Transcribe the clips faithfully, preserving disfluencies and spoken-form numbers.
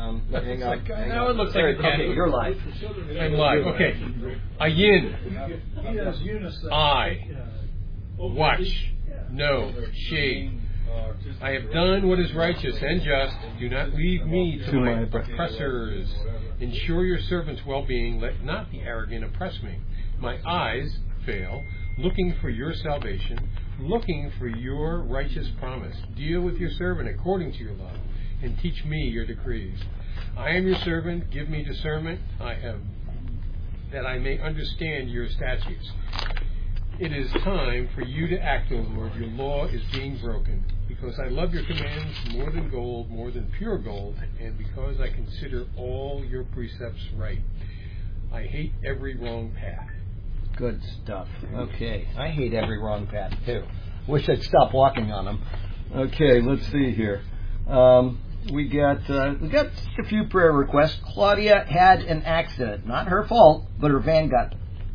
Um, hang on. Like, hang now on. it looks like a cat. Okay, you're live. I'm live. Okay. Ayin. I. Watch. No. Shade. I have done what is righteous and just. Do not leave me to, to my oppressors. Ensure your servant's well-being. Let not the arrogant oppress me. My eyes fail, looking for your salvation, looking for your righteous promise. Deal with your servant according to your love, and teach me your decrees. I am your servant. Give me discernment. I have that I may understand your statutes. It is time for you to act, O Lord. Your law is being broken. Because I love your commands more than gold, more than pure gold, and because I consider all your precepts right. I hate every wrong path. Good stuff. Okay. I hate every wrong path, too. Wish I'd stop walking on them. Okay, let's see here. Um, we got uh, we got a few prayer requests. Claudia had an accident. Not her fault, but her van got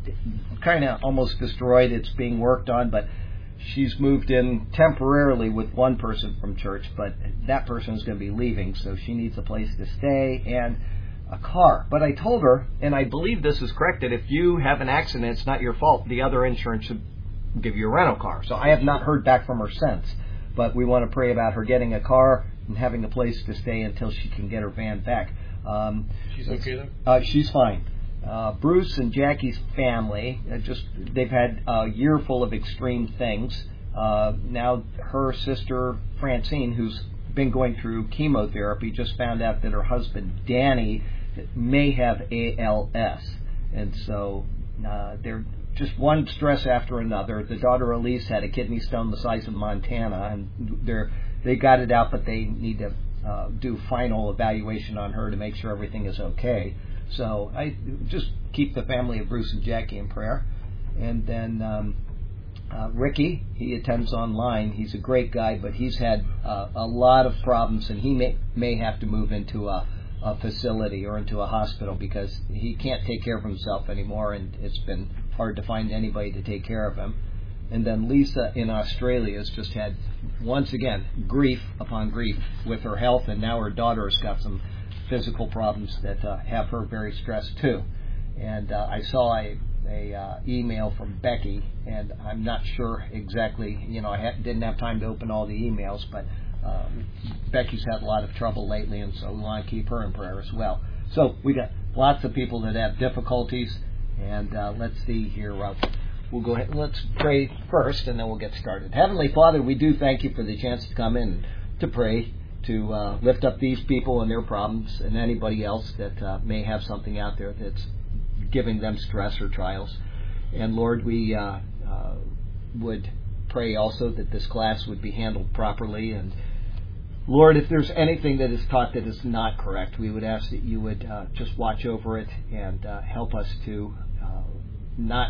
kind of almost destroyed. It's being worked on, but she's moved in temporarily with one person from church, but that person is going to be leaving, so she needs a place to stay and a car. But I told her, and I believe this is correct, that if you have an accident, it's not your fault. The other insurance should give you a rental car. So I have not heard back from her since. But we want to pray about her getting a car and having a place to stay until she can get her van back. Um, she's okay though? Uh, she's fine. Uh, Bruce and Jackie's family, uh, just they've had a year full of extreme things. Uh, now her sister Francine, who's been going through chemotherapy, just found out that her husband Danny may have A L S, and so uh, they're just one stress after another. The daughter Elise had a kidney stone the size of Montana, and they're they got it out, but they need to uh, do final evaluation on her to make sure everything is okay. So I just keep the family of Bruce and Jackie in prayer. And then um, uh, Ricky, he attends online. He's a great guy, but he's had uh, a lot of problems, and he may may have to move into a, a facility or into a hospital because he can't take care of himself anymore, and it's been hard to find anybody to take care of him. And then Lisa in Australia has just had, once again, grief upon grief with her health, and now her daughter has got some physical problems that uh, have her very stressed too. And uh, I saw a, a uh, email from Becky, and I'm not sure exactly, you know, I ha- didn't have time to open all the emails, but uh, Becky's had a lot of trouble lately, and so we want to keep her in prayer as well. So we got lots of people that have difficulties, and uh, let's see here. Uh, we'll go ahead. Let's pray first, and then we'll get started. Heavenly Father, we do thank you for the chance to come in to pray, to uh, lift up these people and their problems, and anybody else that uh, may have something out there that's giving them stress or trials. And Lord, we uh, uh, would pray also that this class would be handled properly. And Lord, if there's anything that is taught that is not correct, we would ask that you would uh, just watch over it and uh, help us to uh, not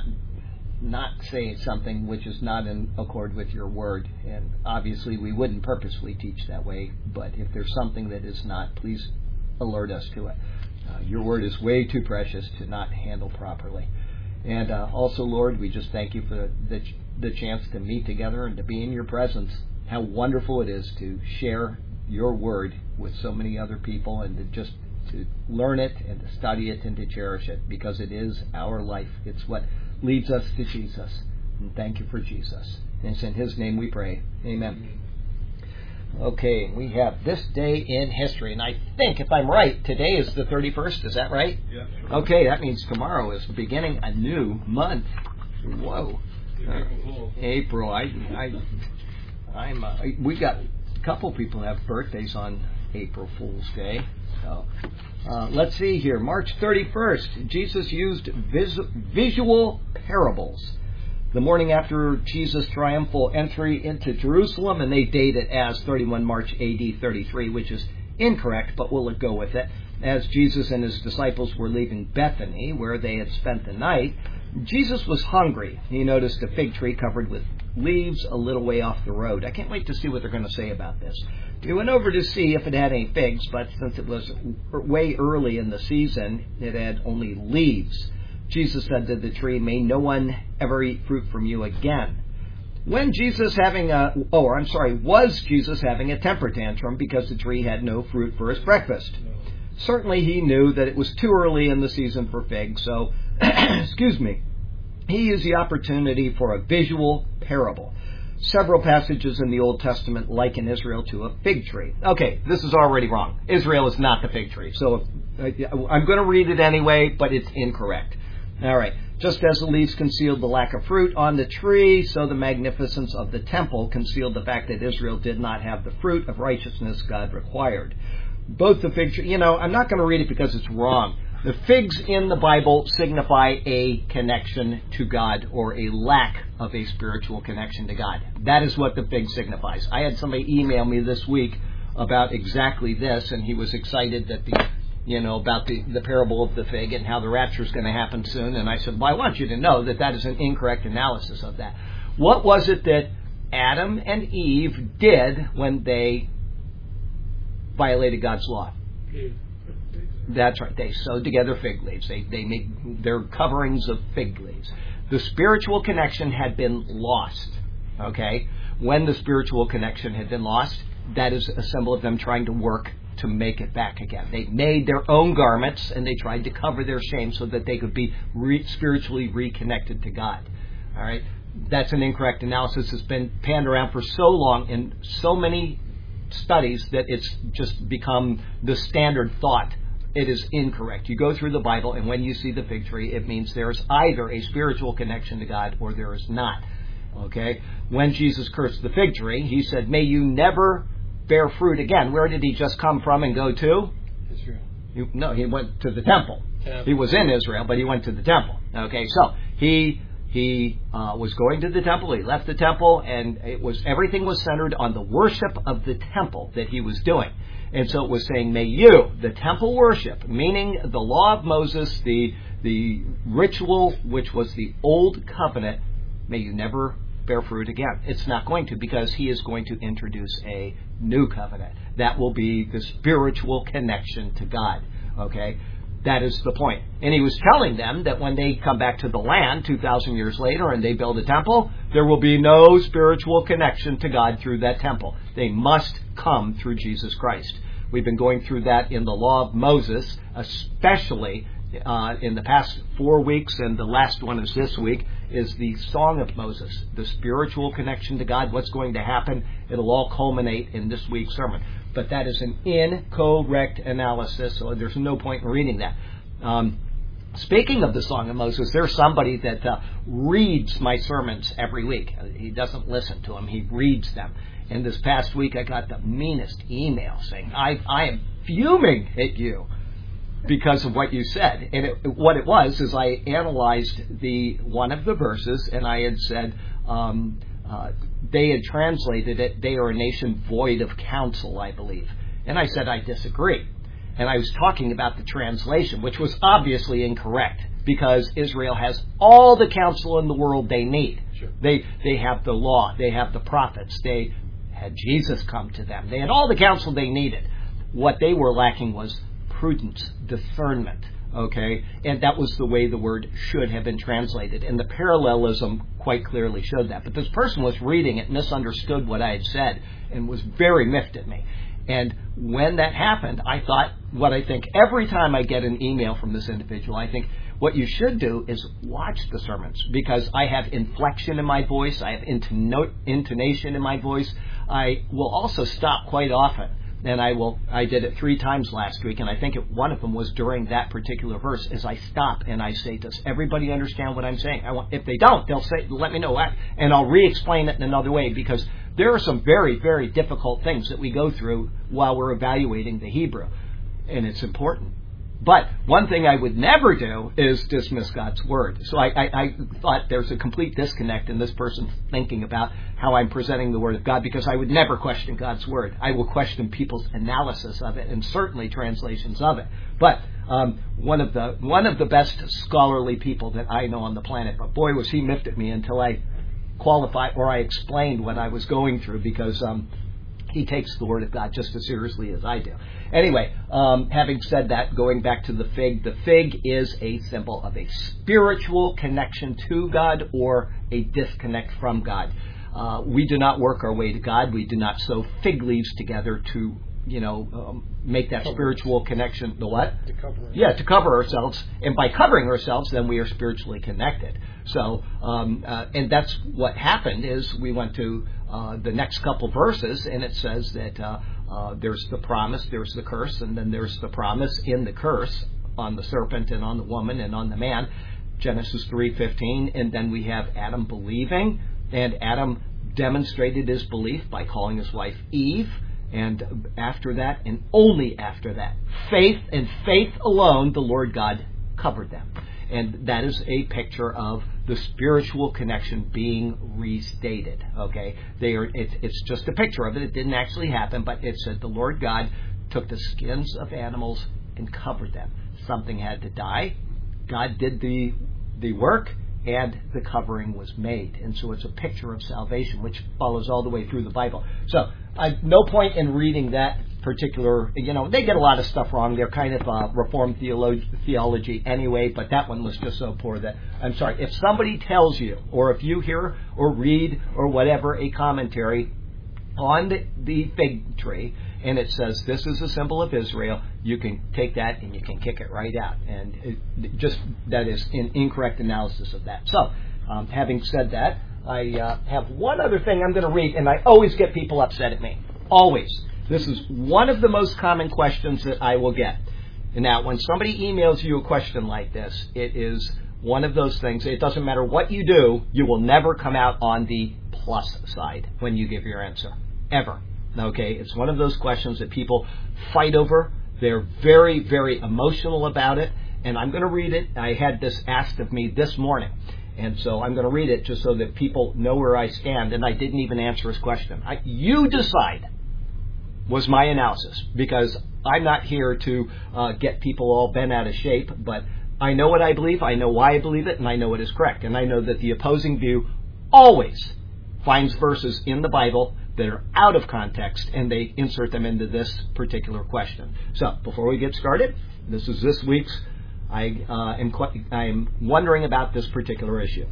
not say something which is not in accord with your word. And obviously we wouldn't purposely teach that way, but if there's something that is not, please alert us to it. Uh, your word is way too precious to not handle properly. And uh, also, Lord, we just thank you for the, ch- the chance to meet together and to be in your presence. How wonderful it is to share your word with so many other people, and to just to learn it and to study it and to cherish it, because it is our life. It's what leads us to Jesus. And thank you for Jesus. And it's in his name we pray. Amen. Okay, we have this day in history, and I think, if I'm right, today is the thirty-first. Is that right? Yeah. Okay, that means tomorrow is beginning a new month. Whoa. Uh, April. I, I, I'm. Uh, we got a couple people have birthdays on April Fool's Day. So, uh, let's see here. March thirty-first, Jesus used vis- visual parables the morning after Jesus' triumphal entry into Jerusalem, and they date it as thirty-first March A D thirty-three, which is incorrect, but we'll go with it. As Jesus and his disciples were leaving Bethany, where they had spent the night, Jesus was hungry. He noticed a fig tree covered with leaves a little way off the road. I can't wait to see what they're going to say about this. He went over to see if it had any figs, but since it was way early in the season, it had only leaves. Jesus said to the tree, "May no one ever eat fruit from you again." When Jesus having a, oh, I'm sorry, was Jesus having a temper tantrum because the tree had no fruit for his breakfast? certainly he knew that it was too early in the season for figs, so, excuse me, he used the opportunity for a visual parable. Several passages in the Old Testament liken Israel to a fig tree. Okay, this is already wrong. Israel is not the fig tree. So if, uh, I'm going to read it anyway, but it's incorrect. All right. Just as the leaves concealed the lack of fruit on the tree, so the magnificence of the temple concealed the fact that Israel did not have the fruit of righteousness God required. Both the fig tree, you know, I'm not going to read it because it's wrong. The figs in the Bible signify a connection to God or a lack of a spiritual connection to God. That is what the fig signifies. I had somebody email me this week about exactly this, and he was excited that the, you know, about the, the parable of the fig and how the rapture is going to happen soon. And I said, well, I want you to know that that is an incorrect analysis of that. What was it that Adam and Eve did when they violated God's law? Eve. That's right. They sewed together fig leaves. They they made their coverings of fig leaves. The spiritual connection had been lost. Okay? When the spiritual connection had been lost, that is a symbol of them trying to work to make it back again. They made their own garments and they tried to cover their shame so that they could be re- spiritually reconnected to God. All right? That's an incorrect analysis. It's been panned around for so long in so many studies that it's just become the standard thought. It is incorrect. You go through the Bible, and when you see the fig tree, it means there is either a spiritual connection to God or there is not. Okay? When Jesus cursed the fig tree, he said, may you never bear fruit again. Where did he just come from and go to? Israel. You, no, he went to the temple. Yeah. He was in Israel, but he went to the temple. Okay, so he he uh, was going to the temple. He left the temple, and it was everything was centered on the worship of the temple that he was doing. And so it was saying, may you, the temple worship, meaning the law of Moses, the the ritual, which was the old covenant, may you never bear fruit again. It's not going to, because he is going to introduce a new covenant. That will be the spiritual connection to God. Okay? That is the point. And he was telling them that when they come back to the land two thousand years later and they build a temple, there will be no spiritual connection to God through that temple. They must come through Jesus Christ. We've been going through that in the law of Moses, especially uh, in the past four weeks, and the last one is this week, is the Song of Moses, the spiritual connection to God, what's going to happen. It'll all culminate in this week's sermon. But that is an incorrect analysis, so there's no point in reading that. Um, speaking of the Song of Moses, there's somebody that uh, reads my sermons every week. He doesn't listen to them, he reads them. And this past week I got the meanest email saying, I, I am fuming at you because of what you said. And it, what it was is I analyzed the one of the verses, and I had said, um, uh, they had translated it, they are a nation void of counsel, I believe. And I said, I disagree. And I was talking about the translation, which was obviously incorrect, because Israel has all the counsel in the world they need. Sure. They they have the law, they have the prophets, they had Jesus come to them. They had all the counsel they needed. What they were lacking was prudence, discernment, okay? And that was the way the word should have been translated. And the parallelism quite clearly showed that. But this person was reading it, misunderstood what I had said, and was very miffed at me. And when that happened, I thought, what I think every time I get an email from this individual, I think, what you should do is watch the sermons, because I have inflection in my voice, I have intono- intonation in my voice. I will also stop quite often, and I will. I did it three times last week, and I think it, one of them was during that particular verse. As I stop and I say, "Does everybody understand what I'm saying?" I want, if they don't, they'll say, "Let me know," and I'll re-explain it in another way, because there are some very, very difficult things that we go through while we're evaluating the Hebrew, and it's important. But one thing I would never do is dismiss God's Word. So I, I, I thought there's a complete disconnect in this person thinking about how I'm presenting the Word of God, because I would never question God's Word. I will question people's analysis of it, and certainly translations of it. But um, one of the one of the best scholarly people that I know on the planet, but boy was he miffed at me until I qualified or I explained what I was going through, because um, he takes the Word of God just as seriously as I do. Anyway, um, having said that, going back to the fig, the fig is a symbol of a spiritual connection to God or a disconnect from God. Uh, we do not work our way to God. We do not sew fig leaves together to you know, um, make that cover spiritual us. connection. The what? To cover. Yeah, to cover ourselves. And by covering ourselves, then we are spiritually connected. So, um, uh, and that's what happened is we went to uh, the next couple verses, and it says that uh, uh, there's the promise, there's the curse, and then there's the promise in the curse on the serpent and on the woman and on the man. Genesis three fifteen, and then we have Adam believing, and Adam demonstrated his belief by calling his wife Eve, and after that, and only after that, faith and faith alone, the Lord God covered them. And that is a picture of the spiritual connection being restated. Okay, they are. It, it's just a picture of it. It didn't actually happen, but it said the Lord God took the skins of animals and covered them. Something had to die. God did the the work, and the covering was made. And so it's a picture of salvation, which follows all the way through the Bible. So I, no point in reading that particular, you know, they get a lot of stuff wrong. They're kind of uh, Reformed theolo- theology anyway, but that one was just so poor that, I'm sorry, if somebody tells you, or if you hear or read or whatever a commentary on the, the fig tree, and it says this is a symbol of Israel, you can take that and you can kick it right out. And it, just that is an incorrect analysis of that. So, um, having said that, I uh, have one other thing I'm going to read, and I always get people upset at me. Always. This is one of the most common questions that I will get. And now, when somebody emails you a question like this, it is one of those things. It doesn't matter what you do, you will never come out on the plus side when you give your answer. Ever. Okay, it's one of those questions that people fight over. They're very, very emotional about it. And I'm going to read it. I had this asked of me this morning. And so I'm going to read it just so that people know where I stand. And I didn't even answer his question. I, you decide was my analysis. Because I'm not here to uh, get people all bent out of shape. But I know what I believe. I know why I believe it. And I know it is correct. And I know that the opposing view always finds verses in the Bible that are out of context, and they insert them into this particular question. So, before we get started, this is this week's, I uh, am I am wondering about this particular issue.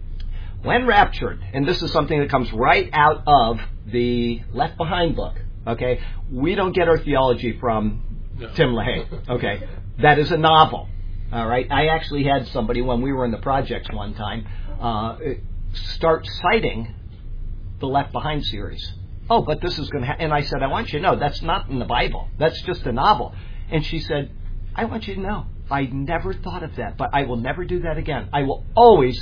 When raptured, and this is something that comes right out of the Left Behind book, okay? We don't get our theology from no. Tim LaHaye, okay? That is a novel, all right? I actually had somebody, when we were in the projects one time, uh, start citing the Left Behind series. Oh, but this is going to happen. And I said, I want you to know, that's not in the Bible. That's just a novel. And she said, I want you to know, I never thought of that, but I will never do that again. I will always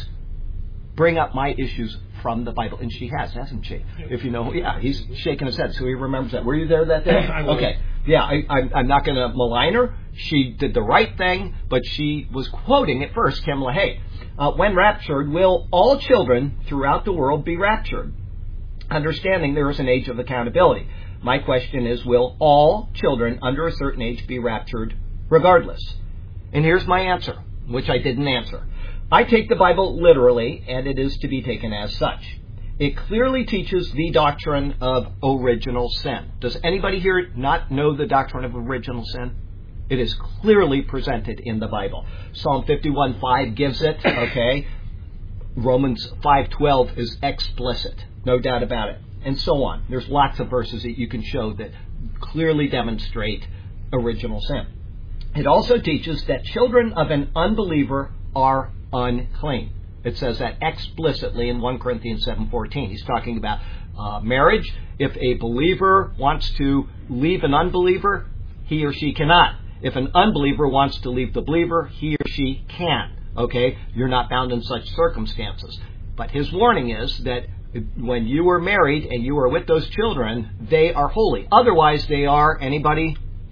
bring up my issues from the Bible. And she has, hasn't she? If you know, yeah, he's shaking his head, so he remembers that. Were you there that day? Okay. Yeah, I, I, I'm not going to malign her. She did the right thing, but she was quoting at first Tim LaHaye. Uh, when raptured, will all children throughout the world be raptured? Understanding there is an age of accountability. My question is, will all children under a certain age be raptured regardless? And here's my answer, which I didn't answer. I take the Bible literally, and it is to be taken as such. It clearly teaches the doctrine of original sin. Does anybody here not know the doctrine of original sin? It is clearly presented in the Bible. Psalm fifty-one five gives it, okay? Romans five twelve is explicit. No doubt about it. And so on. There's lots of verses that you can show that clearly demonstrate original sin. It also teaches that children of an unbeliever are unclean. It says that explicitly in First Corinthians seven fourteen. He's talking about uh, marriage. If a believer wants to leave an unbeliever, he or she cannot. If an unbeliever wants to leave the believer, he or she can. Okay? You're not bound in such circumstances. But his warning is that when you are married and you are with those children, they are holy. Otherwise, they are, anybody?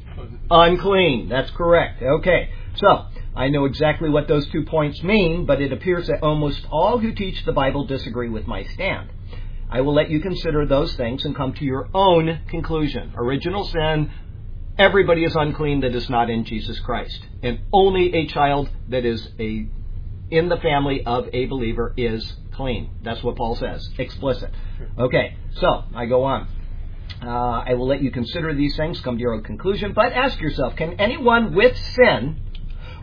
Unclean. That's correct. Okay. So, I know exactly what those two points mean, but it appears that almost all who teach the Bible disagree with my stand. I will let you consider those things and come to your own conclusion. Original sin, everybody is unclean that is not in Jesus Christ. And only a child that is a in the family of a believer is clean. That's what Paul says. Explicit. Okay, so I go on. Uh, I will let you consider these things, come to your own conclusion, but ask yourself, can anyone with sin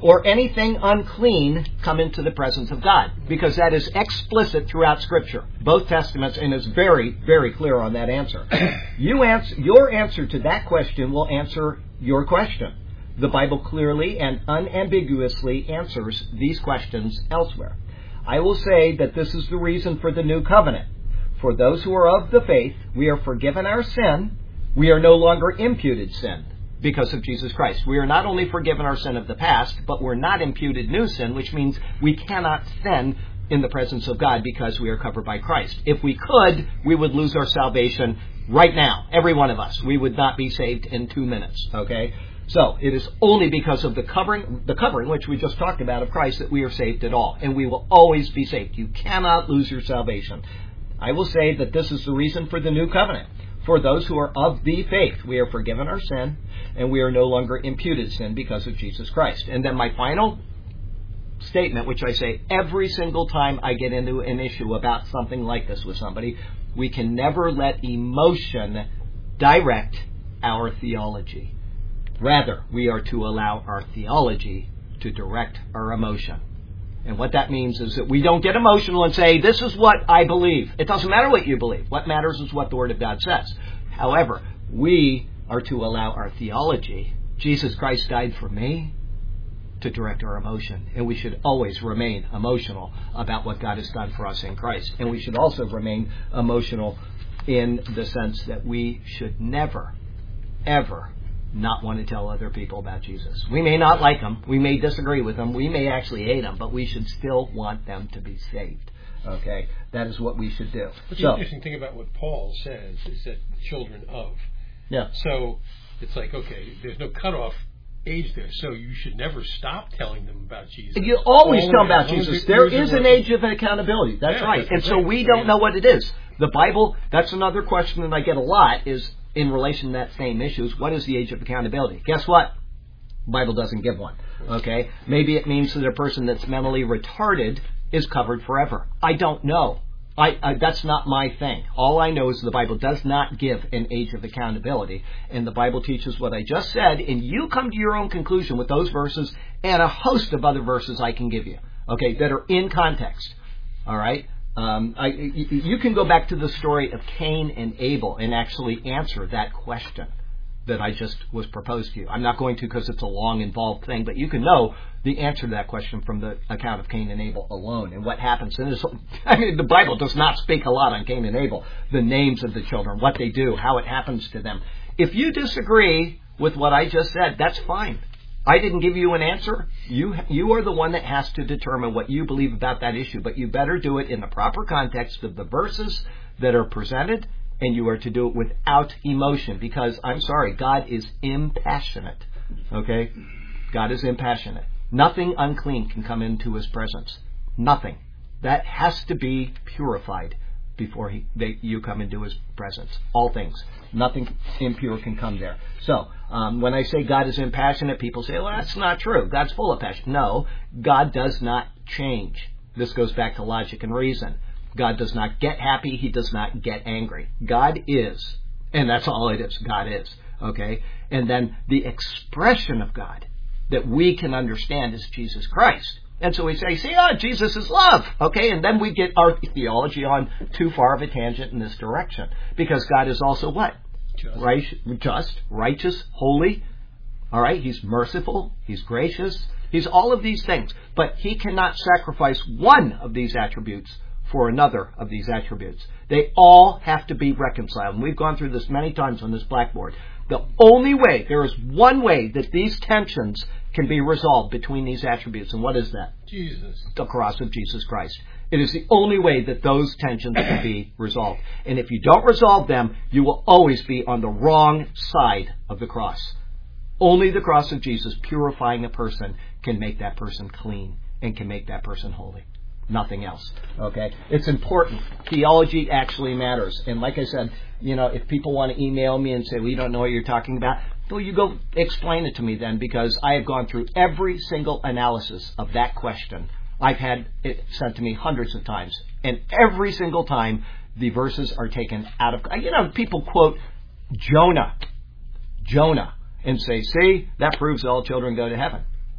or anything unclean come into the presence of God, because that is explicit throughout Scripture, both Testaments, and is very, very clear on that answer. You answer, your answer to that question will answer your question. The Bible clearly and unambiguously answers these questions elsewhere. I will say that this is the reason for the new covenant. For those who are of the faith, we are forgiven our sin. We are no longer imputed sin because of Jesus Christ. We are not only forgiven our sin of the past, but we're not imputed new sin, which means we cannot sin in the presence of God because we are covered by Christ. If we could, we would lose our salvation right now. Every one of us. We would not be saved in two minutes. Okay? So, it is only because of the covering, the covering, which we just talked about, of Christ, that we are saved at all. And we will always be saved. You cannot lose your salvation. I will say that this is the reason for the new covenant. For those who are of the faith, we are forgiven our sin, and we are no longer imputed sin because of Jesus Christ. And then my final statement, which I say every single time I get into an issue about something like this with somebody, we can never let emotion direct our theology. Rather, we are to allow our theology to direct our emotion. And what that means is that we don't get emotional and say, this is what I believe. It doesn't matter what you believe. What matters is what the Word of God says. However, we are to allow our theology, Jesus Christ died for me, to direct our emotion. And we should always remain emotional about what God has done for us in Christ. And we should also remain emotional in the sense that we should never, ever not want to tell other people about Jesus. We may not like them. We may disagree with them. We may actually hate them, but we should still want them to be saved. Okay? That is what we should do. But so, the interesting thing about what Paul says is that children of. Yeah. So it's like, okay, there's no cutoff age there, so you should never stop telling them about Jesus. You always All tell them way, about Jesus. There is an age of accountability. That's yeah, right. That's and right. so we don't know what it is. The Bible, that's another question that I get a lot, is in relation to that same issue, is what is the age of accountability? Guess what? The Bible doesn't give one. Okay? Maybe it means that a person that's mentally retarded is covered forever. I don't know. I, I, that's not my thing. All I know is the Bible does not give an age of accountability. And the Bible teaches what I just said, and you come to your own conclusion with those verses and a host of other verses I can give you, okay, that are in context. All right? Um, I, you can go back to the story of Cain and Abel and actually answer that question that I just was proposed to you. I'm not going to because it's a long, involved thing, but you can know the answer to that question from the account of Cain and Abel alone and what happens. And I mean, the Bible does not speak a lot on Cain and Abel, the names of the children, what they do, how it happens to them. If you disagree with what I just said, that's fine. I didn't give you an answer. You you are the one that has to determine what you believe about that issue, but you better do it in the proper context of the verses that are presented, and you are to do it without emotion, because, I'm sorry, God is impassionate. Okay? God is impassionate. Nothing unclean can come into His presence. Nothing. That has to be purified before he, they, you come into His presence. All things. Nothing impure can come there. So, um, when I say God is impassionate, people say, well, that's not true. God's full of passion. No, God does not change. This goes back to logic and reason. God does not get happy. He does not get angry. God is. And that's all it is. God is. Okay? And then the expression of God that we can understand is Jesus Christ. And so we say, see, oh, Jesus is love. Okay? And then we get our theology on too far of a tangent in this direction. Because God is also what? Just. Right, just, righteous, holy. All right? He's merciful. He's gracious. He's all of these things. But He cannot sacrifice one of these attributes for another of these attributes. They all have to be reconciled. And we've gone through this many times on this blackboard. The only way, there is one way that these tensions can be resolved between these attributes. And what is that? Jesus. The cross of Jesus Christ. It is the only way that those tensions can be resolved. And if you don't resolve them, you will always be on the wrong side of the cross. Only the cross of Jesus, purifying a person, can make that person clean and can make that person holy. Nothing else. Okay? It's important. Theology actually matters. And like I said, you know, if people want to email me and say, well, you don't know what you're talking about, well, you go explain it to me then, because I have gone through every single analysis of that question. I've had it sent to me hundreds of times. And every single time, the verses are taken out of... You know, people quote Jonah. Jonah. And say, see, that proves all children go to heaven.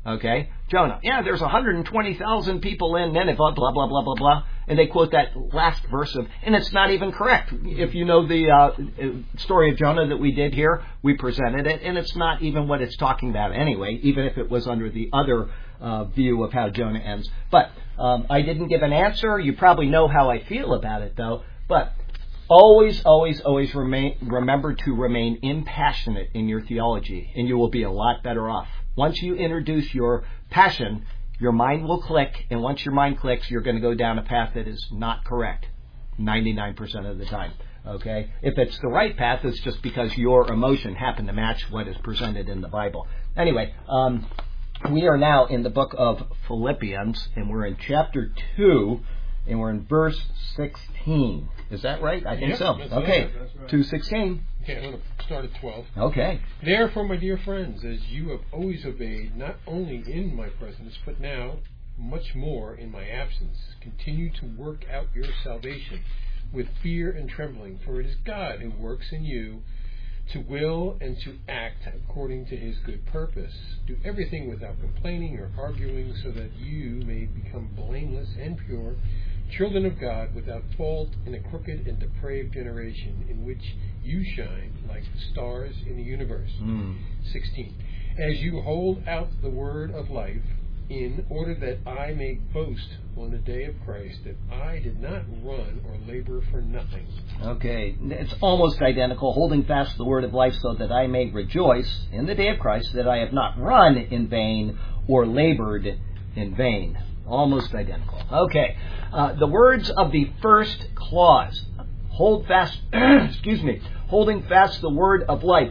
Okay? Jonah. Yeah, there's one hundred twenty thousand people in Nineveh, blah, blah, blah, blah, blah. And they quote that last verse of, and it's not even correct. If you know the uh, story of Jonah that we did here, we presented it, and it's not even what it's talking about anyway, even if it was under the other uh, view of how Jonah ends. But um, I didn't give an answer. You probably know how I feel about it, though. But always, always, always remain, remember to remain impassionate in your theology, and you will be a lot better off. Once you introduce your passion, your mind will click, and once your mind clicks, you're going to go down a path that is not correct ninety-nine percent of the time. Okay? If it's the right path, it's just because your emotion happened to match what is presented in the Bible. Anyway, um, we are now in the book of Philippians, and we're in chapter two, and we're in verse sixteen. Is that right? I think yep, so. That's Okay, right, that's right. two sixteen. Okay, I'm going to start at twelve. Okay. Therefore, my dear friends, as you have always obeyed, not only in my presence, but now much more in my absence, continue to work out your salvation with fear and trembling, for it is God who works in you to will and to act according to his good purpose. Do everything without complaining or arguing, so that you may become blameless and pure, children of God, without fault in a crooked and depraved generation, in which you shine like the stars in the universe. Mm. sixteen. As you hold out the word of life, in order that I may boast on the day of Christ that I did not run or labor for nothing. Okay, it's almost identical. Holding fast the word of life, so that I may rejoice in the day of Christ that I have not run in vain or labored in vain. Almost identical. Okay, uh, the words of the first clause, hold fast, excuse me, holding fast the word of life,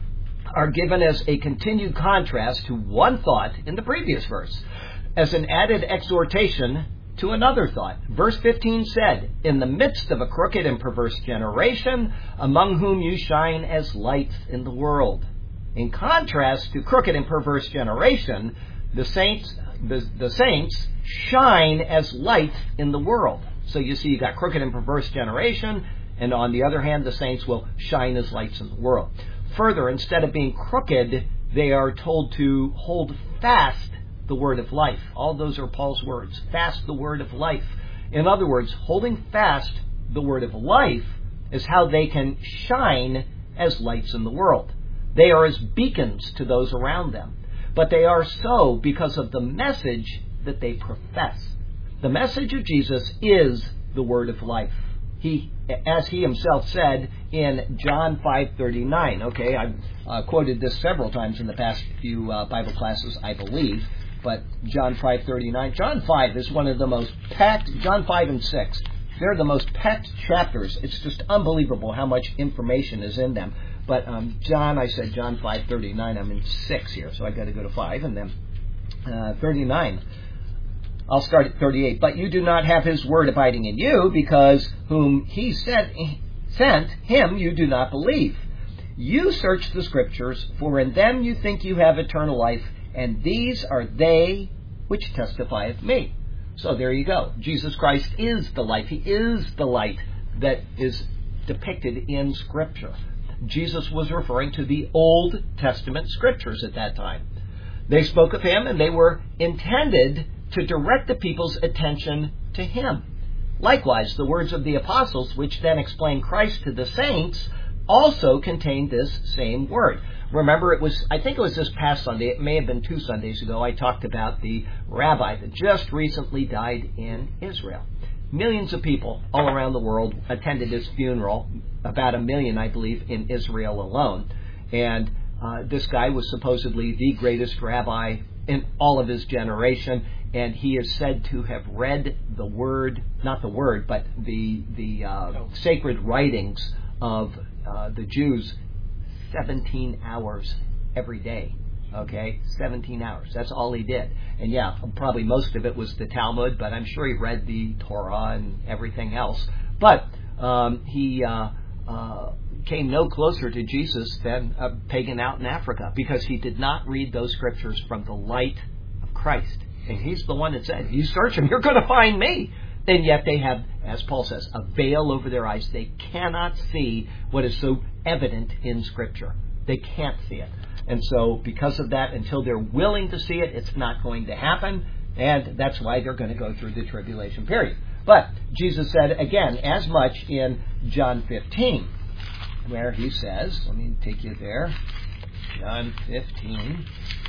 are given as a continued contrast to one thought in the previous verse, as an added exhortation to another thought. Verse fifteen said, in the midst of a crooked and perverse generation, among whom you shine as lights in the world. In contrast to crooked and perverse generation, the saints, the, the saints shine as lights in the world. So you see, you got crooked and perverse generation, and on the other hand, the saints will shine as lights in the world. Further, instead of being crooked, they are told to hold fast the word of life. All those are Paul's words. Fast the word of life. In other words, holding fast the word of life is how they can shine as lights in the world. They are as beacons to those around them. But they are so because of the message that they profess. The message of Jesus is the word of life. He, as he himself said in John five thirty-nine. Okay, I've uh, quoted this several times in the past few uh, Bible classes, I believe. But John five thirty-nine. John five is one of the most packed, John five and six, they're the most packed chapters. It's just unbelievable how much information is in them. But um, John, I said John five thirty-nine. I'm in six here, so I got to go to five and then uh, thirty-nine. I'll start at thirty-eight. But you do not have his word abiding in you, because whom he sent, sent him you do not believe. You search the Scriptures, for in them you think you have eternal life, and these are they which testify of me. So there you go. Jesus Christ is the life. He is the light that is depicted in Scripture. Jesus was referring to the Old Testament Scriptures at that time. They spoke of him, and they were intended to direct the people's attention to him. Likewise, the words of the apostles, which then explain Christ to the saints, also contain this same word. Remember, it was, I think it was this past Sunday, it may have been two Sundays ago, I talked about the rabbi that just recently died in Israel. Millions of people all around the world attended his funeral, about a million, I believe, in Israel alone. And uh, this guy was supposedly the greatest rabbi in all of his generation, and he is said to have read the word, not the word, but the the uh, sacred writings of uh, the Jews seventeen hours every day. Okay, seventeen hours. That's all he did. And yeah, probably most of it was the Talmud, but I'm sure he read the Torah and everything else. But um, he uh, uh, came no closer to Jesus than a pagan out in Africa, because he did not read those scriptures from the light of Christ. And he's the one that said, you search him, you're going to find me. And yet they have, as Paul says, a veil over their eyes. They cannot see what is so evident in Scripture. They can't see it. And so because of that, until they're willing to see it, it's not going to happen. And that's why they're going to go through the tribulation period. But Jesus said, again, as much in John fifteen, where he says, let me take you there, John fifteen,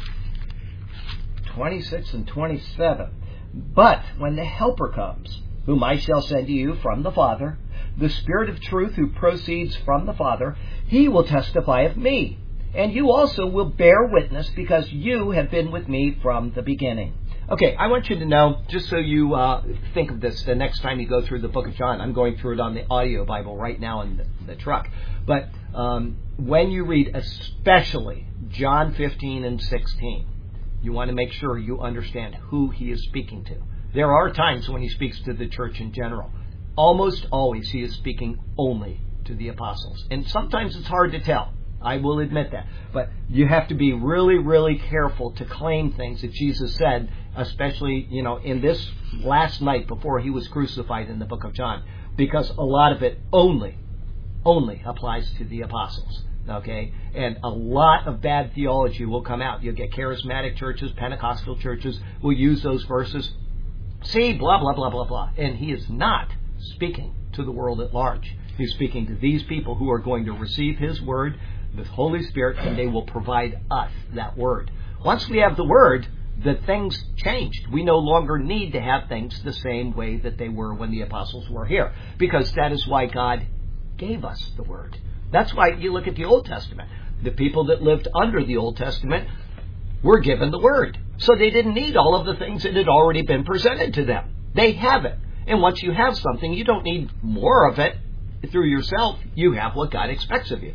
twenty-six and twenty-seven. But when the Helper comes, whom I shall send to you from the Father, the Spirit of truth who proceeds from the Father, he will testify of me. And you also will bear witness, because you have been with me from the beginning. Okay, I want you to know, just so you uh, think of this the next time you go through the book of John. I'm going through it on the audio Bible right now in the, the truck. But um, when you read especially John fifteen and sixteen, you want to make sure you understand who he is speaking to. There are times when he speaks to the church in general. Almost always he is speaking only to the apostles. And sometimes it's hard to tell. I will admit that. But you have to be really, really careful to claim things that Jesus said, especially, you know, in this last night before he was crucified in the book of John, because a lot of it only, only applies to the apostles. Okay? And a lot of bad theology will come out. You'll get charismatic churches, Pentecostal churches will use those verses. See, blah, blah, blah, blah, blah. And he is not speaking to the world at large. He's speaking to these people who are going to receive his word, the Holy Spirit, and they will provide us that word. Once we have the word, the things changed. We no longer need to have things the same way that they were when the apostles were here, because that is why God gave us the word. That's why you look at the Old Testament. The people that lived under the Old Testament were given the word. So they didn't need all of the things that had already been presented to them. They have it. And once you have something, you don't need more of it through yourself. You have what God expects of you.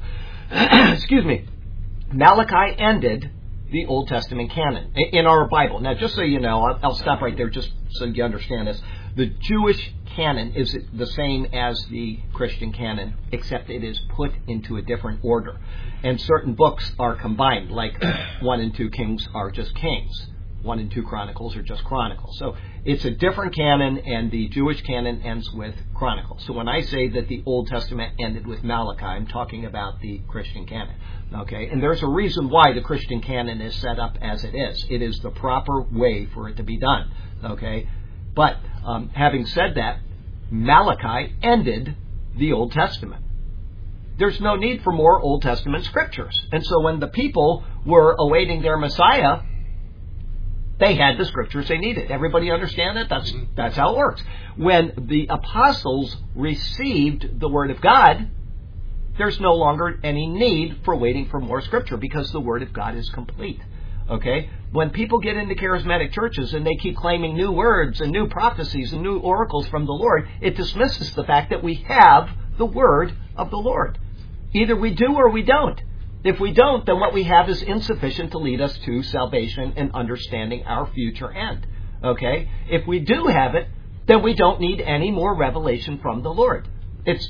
Excuse me. Malachi ended the Old Testament canon in our Bible. Now, just so you know, I'll, I'll stop right there just so you understand this. The Jewish canon is the same as the Christian canon, except it is put into a different order. And certain books are combined, like one and two Kings are just Kings. One and two Chronicles are just Chronicles. So it's a different canon, and the Jewish canon ends with Chronicles. So when I say that the Old Testament ended with Malachi, I'm talking about the Christian canon. Okay? And there's a reason why the Christian canon is set up as it is. It is the proper way for it to be done. Okay? But um, having said that, Malachi ended the Old Testament. There's no need for more Old Testament scriptures. And so when the people were awaiting their Messiah, they had the scriptures they needed. Everybody understand that? That's that's how it works. When the apostles received the Word of God, there's no longer any need for waiting for more scripture, because the Word of God is complete. Okay? When people get into charismatic churches and they keep claiming new words and new prophecies and new oracles from the Lord, it dismisses the fact that we have the Word of the Lord. Either we do or we don't. If we don't, then what we have is insufficient to lead us to salvation and understanding our future end. Okay? If we do have it, then we don't need any more revelation from the Lord. It's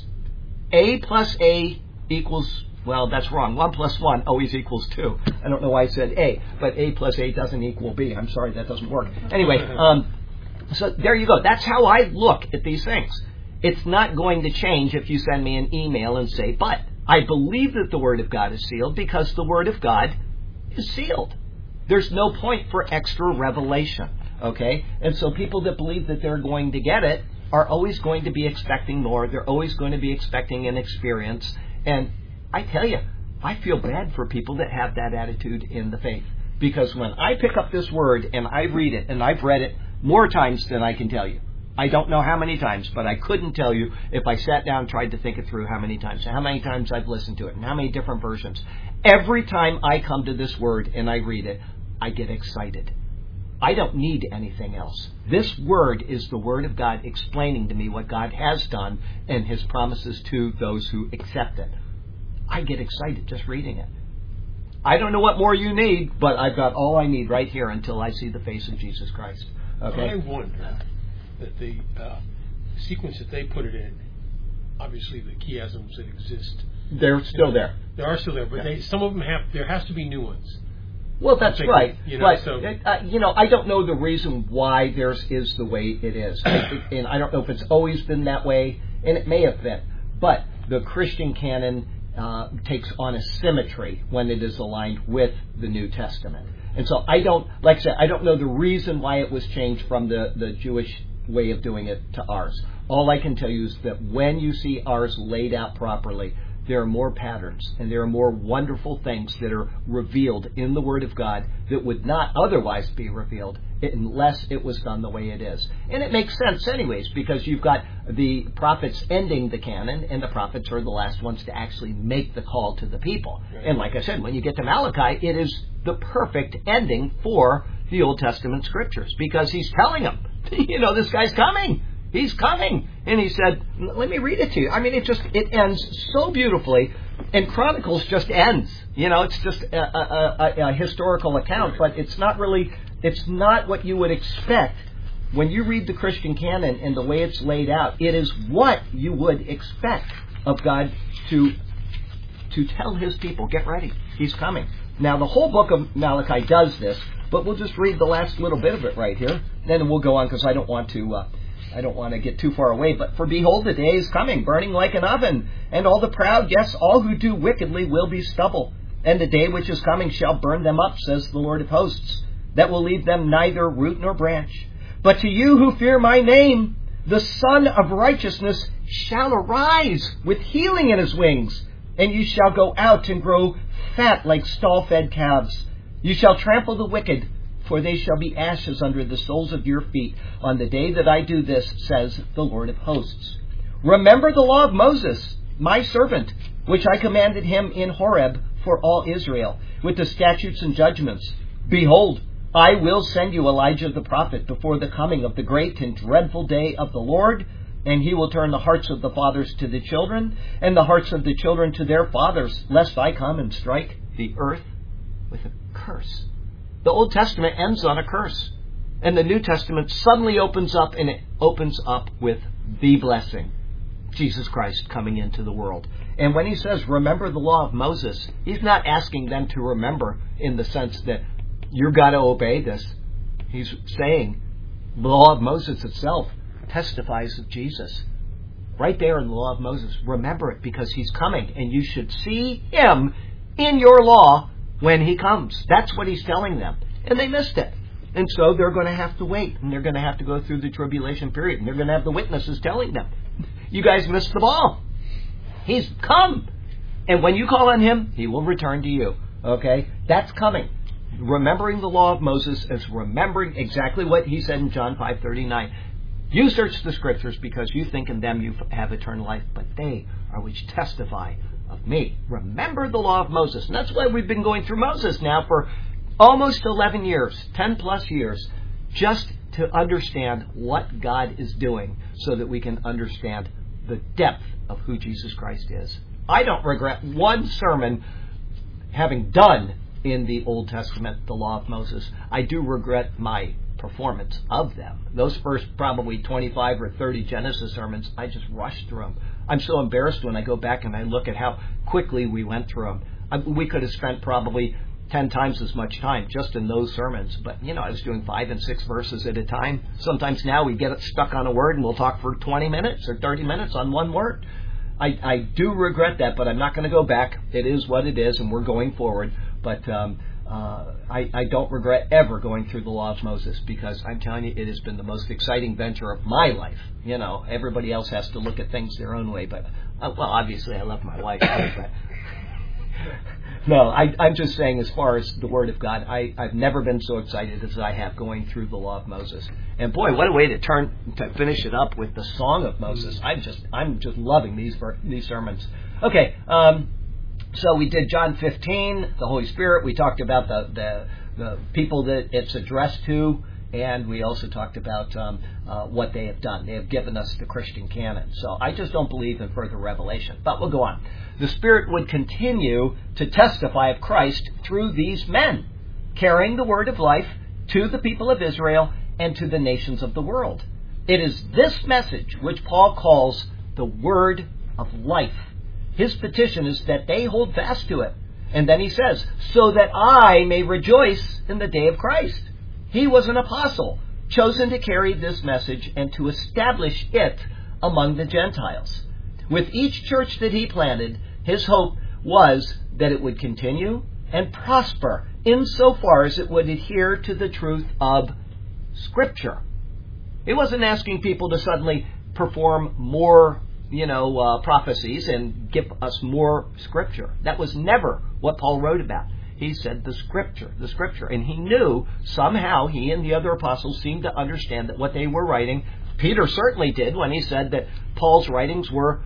A plus A equals, well, that's wrong. One plus one always equals two. I don't know why I said A, but A plus A doesn't equal B. I'm sorry, that doesn't work. Anyway, um, so there you go. That's how I look at these things. It's not going to change if you send me an email and say, but I believe that the Word of God is sealed because the Word of God is sealed. There's no point for extra revelation, okay? And so people that believe that they're going to get it are always going to be expecting more. They're always going to be expecting an experience. And I tell you, I feel bad for people that have that attitude in the faith. Because when I pick up this Word and I read it, and I've read it more times than I can tell you. I don't know how many times, but I couldn't tell you if I sat down and tried to think it through how many times, how many times I've listened to it, and how many different versions. Every time I come to this Word and I read it, I get excited. I don't need anything else. This Word is the Word of God explaining to me what God has done and His promises to those who accept it. I get excited just reading it. I don't know what more you need, but I've got all I need right here until I see the face of Jesus Christ. Okay? I wonder that the uh, sequence that they put it in, obviously the chiasms that exist, they're still there. They are still there, but yeah. they, some of them have. There has to be new ones. Well, that's thinking, right. You know, but so, uh, you know, I don't know the reason why theirs is the way it is, and I don't know if it's always been that way, and it may have been. But the Christian canon uh, takes on a symmetry when it is aligned with the New Testament. And so I don't, like I said, I don't know the reason why it was changed from the, the Jewish way of doing it to ours. All I can tell you is that when you see ours laid out properly, there are more patterns and there are more wonderful things that are revealed in the Word of God that would not otherwise be revealed unless it was done the way it is. And it makes sense anyways, because you've got the prophets ending the canon, and the prophets are the last ones to actually make the call to the people. And like I said, when you get to Malachi, it is the perfect ending for the Old Testament scriptures, because he's telling them, you know, this guy's coming. He's coming. And he said, let me read it to you. I mean, it just, it ends so beautifully. And Chronicles just ends. You know, it's just a, a, a, a historical account, but it's not really, it's not what you would expect when you read the Christian canon and the way it's laid out. It is what you would expect of God to, to tell his people, get ready. He's coming. Now, the whole book of Malachi does this, but we'll just read the last little bit of it right here. Then we'll go on, because I don't want to... Uh, I don't want to get too far away, but for behold, the day is coming, burning like an oven, and all the proud, yes, all who do wickedly will be stubble. And the day which is coming shall burn them up, says the Lord of hosts, that will leave them neither root nor branch. But to you who fear my name, the Son of Righteousness shall arise with healing in his wings, and you shall go out and grow fat like stall-fed calves. You shall trample the wicked, for they shall be ashes under the soles of your feet on the day that I do this, says the Lord of hosts. Remember the law of Moses, my servant, which I commanded him in Horeb for all Israel, with the statutes and judgments. Behold, I will send you Elijah the prophet before the coming of the great and dreadful day of the Lord, and he will turn the hearts of the fathers to the children, and the hearts of the children to their fathers, lest I come and strike the earth with a curse. The Old Testament ends on a curse. And the New Testament suddenly opens up, and it opens up with the blessing. Jesus Christ coming into the world. And when he says, remember the law of Moses, he's not asking them to remember in the sense that you've got to obey this. He's saying the law of Moses itself testifies of Jesus. Right there in the law of Moses. Remember it, because he's coming, and you should see him in your law when he comes. That's what he's telling them. And they missed it. And so they're going to have to wait. And they're going to have to go through the tribulation period. And they're going to have the witnesses telling them, you guys missed the ball. He's come. And when you call on him, he will return to you. Okay? That's coming. Remembering the law of Moses is remembering exactly what he said in John five thirty-nine. You search the scriptures because you think in them you have eternal life, but they are which testify of me. Remember the law of Moses. And that's why we've been going through Moses now for almost eleven years, ten plus years, just to understand what God is doing so that we can understand the depth of who Jesus Christ is. I don't regret one sermon having done in the Old Testament, the law of Moses. I do regret my performance of them. Those first probably twenty-five or thirty Genesis sermons, I just rushed through them. I'm so embarrassed when I go back and I look at how quickly we went through them. I, we could have spent probably ten times as much time just in those sermons. But, you know, I was doing five and six verses at a time. Sometimes now we get stuck on a word and we'll talk for twenty minutes or thirty minutes on one word. I, I do regret that, but I'm not going to go back. It is what it is, and we're going forward. But um, uh, I, I don't regret ever going through the law of Moses, because I'm telling you, it has been the most exciting venture of my life. You know, everybody else has to look at things their own way. But, uh, well, obviously I love my wife. But no, I, I'm just saying, as far as the Word of God, I, I've never been so excited as I have going through the law of Moses. And boy, what a way to turn to finish it up with the song of Moses. I'm just I'm just loving these these sermons. Okay, um, so we did John fifteen, the Holy Spirit. We talked about the the, the people that it's addressed to. And we also talked about um, uh, what they have done. They have given us the Christian canon. So I just don't believe in further revelation. But we'll go on. The Spirit would continue to testify of Christ through these men, carrying the word of life to the people of Israel and to the nations of the world. It is this message which Paul calls the word of life. His petition is that they hold fast to it. And then he says, so that I may rejoice in the day of Christ. He was an apostle, chosen to carry this message and to establish it among the Gentiles. With each church that he planted, his hope was that it would continue and prosper insofar as it would adhere to the truth of Scripture. He wasn't asking people to suddenly perform more, you know, uh, prophecies and give us more Scripture. That was never what Paul wrote about. He said the Scripture, the Scripture. And he knew somehow, he and the other apostles seemed to understand that what they were writing, Peter certainly did when he said that Paul's writings were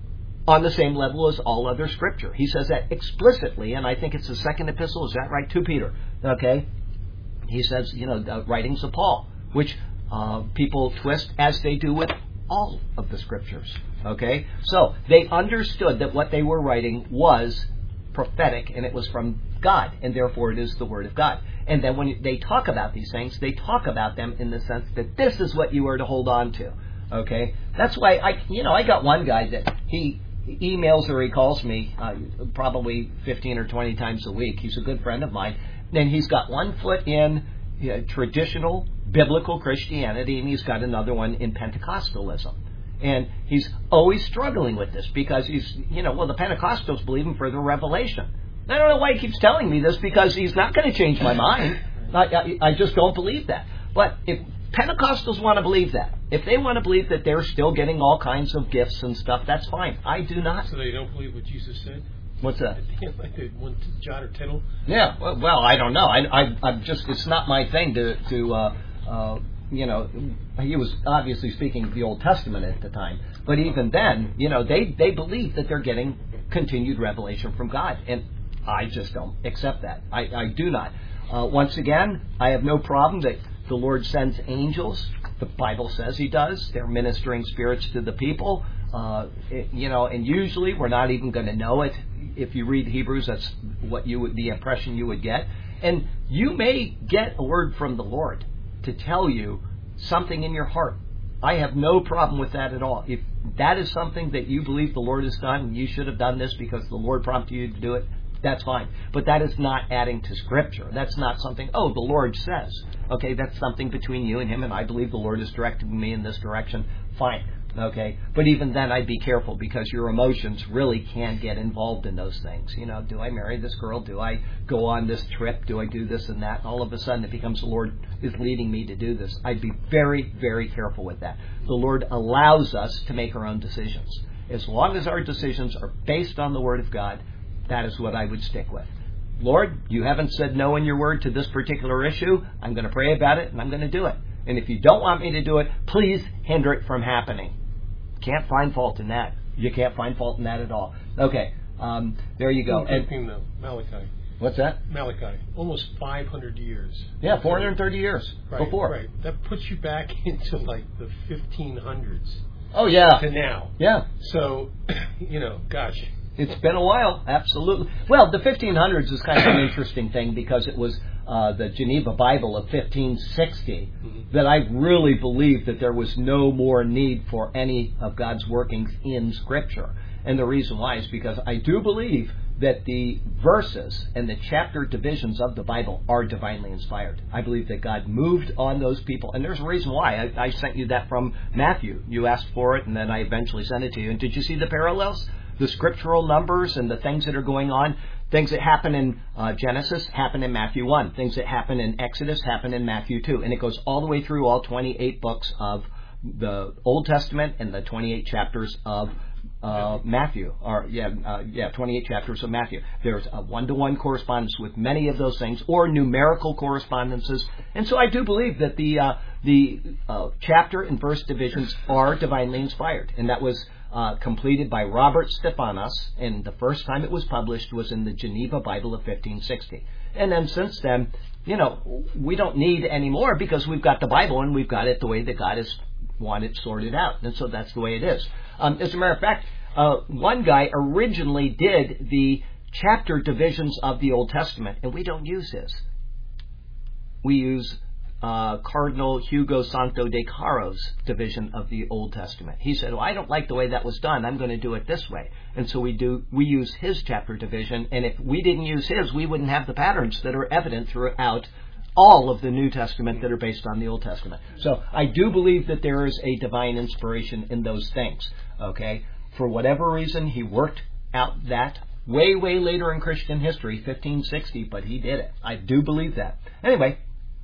on the same level as all other Scripture. He says that explicitly, and I think it's the second epistle, is that right, to Peter? Okay? He says, you know, the writings of Paul, which uh, people twist as they do with all of the Scriptures. Okay? So, they understood that what they were writing was prophetic, and it was from God, and therefore it is the Word of God. And then when they talk about these things, they talk about them in the sense that this is what you are to hold on to. Okay? That's why, I, you know, I got one guy that he emails or he calls me uh, probably fifteen or twenty times a week. He's a good friend of mine. And he's got one foot in you know, traditional biblical Christianity, and he's got another one in Pentecostalism. And he's always struggling with this because he's, you know, well, the Pentecostals believe in further revelation. I don't know why he keeps telling me this, because he's not going to change my mind. I, I, I just don't believe that. But if Pentecostals want to believe that, if they want to believe that they're still getting all kinds of gifts and stuff, that's fine. I do not. So they don't believe what Jesus said? What's that? Like they one jot or tittle? Yeah, well, well, I don't know. I, I, I'm just, it's not my thing to, to uh, uh, you know, he was obviously speaking the Old Testament at the time. But even then, you know, they, they believe that they're getting continued revelation from God. And I just don't accept that. I, I do not. Uh, once again, I have no problem that the Lord sends angels. The Bible says He does. They're ministering spirits to the people. Uh, it, you know, and usually we're not even going to know it. If you read Hebrews, that's what you would, the impression you would get. And you may get a word from the Lord to tell you something in your heart. I have no problem with that at all. If that is something that you believe the Lord has done, and you should have done this because the Lord prompted you to do it, that's fine. But that is not adding to Scripture. That's not something, oh, the Lord says. Okay, that's something between you and Him, and I believe the Lord is directing me in this direction. Fine. Okay? But even then, I'd be careful, because your emotions really can get involved in those things. You know, do I marry this girl? Do I go on this trip? Do I do this and that? And all of a sudden, it becomes the Lord is leading me to do this. I'd be very, very careful with that. The Lord allows us to make our own decisions. As long as our decisions are based on the Word of God, that is what I would stick with. Lord, you haven't said no in your word to this particular issue. I'm going to pray about it, and I'm going to do it. And if you don't want me to do it, please hinder it from happening. Can't find fault in that. You can't find fault in that at all. Okay, um, there you go. And, though, Malachi. What's that? Malachi. Almost five hundred years. Yeah, four hundred thirty years right, before. Right. That puts you back into like the fifteen hundreds. Oh, yeah. To now. Yeah. So, you know, gosh. It's been a while, absolutely. Well, the fifteen hundreds is kind of an interesting thing, because it was uh, the Geneva Bible of fifteen sixty mm-hmm. that I really believe that there was no more need for any of God's workings in Scripture. And the reason why is because I do believe that the verses and the chapter divisions of the Bible are divinely inspired. I believe that God moved on those people. And there's a reason why. I, I sent you that from Matthew. You asked for it, and then I eventually sent it to you. And did you see the parallels? The scriptural numbers and the things that are going on. Things that happen in uh, Genesis happen in Matthew one. Things that happen in Exodus happen in Matthew two. And it goes all the way through all twenty-eight books of the Old Testament and the twenty-eight chapters of uh, Matthew. Or yeah, uh, yeah, twenty-eight chapters of Matthew. There's a one-to-one correspondence with many of those things, or numerical correspondences. And so I do believe that the uh, the uh, chapter and verse divisions are divinely inspired, and that was Uh, completed by Robert Stephanos, and the first time it was published was in the Geneva Bible of fifteen sixty. And then since then, you know, we don't need any more, because we've got the Bible, and we've got it the way that God has wanted sorted out. And so that's the way it is. Um, as a matter of fact, uh, one guy originally did the chapter divisions of the Old Testament, and we don't use his. We use Uh, Cardinal Hugo Santo de Caro's division of the Old Testament. He said, well, I don't like the way that was done. I'm going to do it this way. And so we do, we use his chapter division. And if we didn't use his, we wouldn't have the patterns that are evident throughout all of the New Testament that are based on the Old Testament. So I do believe that there is a divine inspiration in those things. Okay? For whatever reason, he worked out that way, way later in Christian history, fifteen sixty, but he did it. I do believe that. Anyway,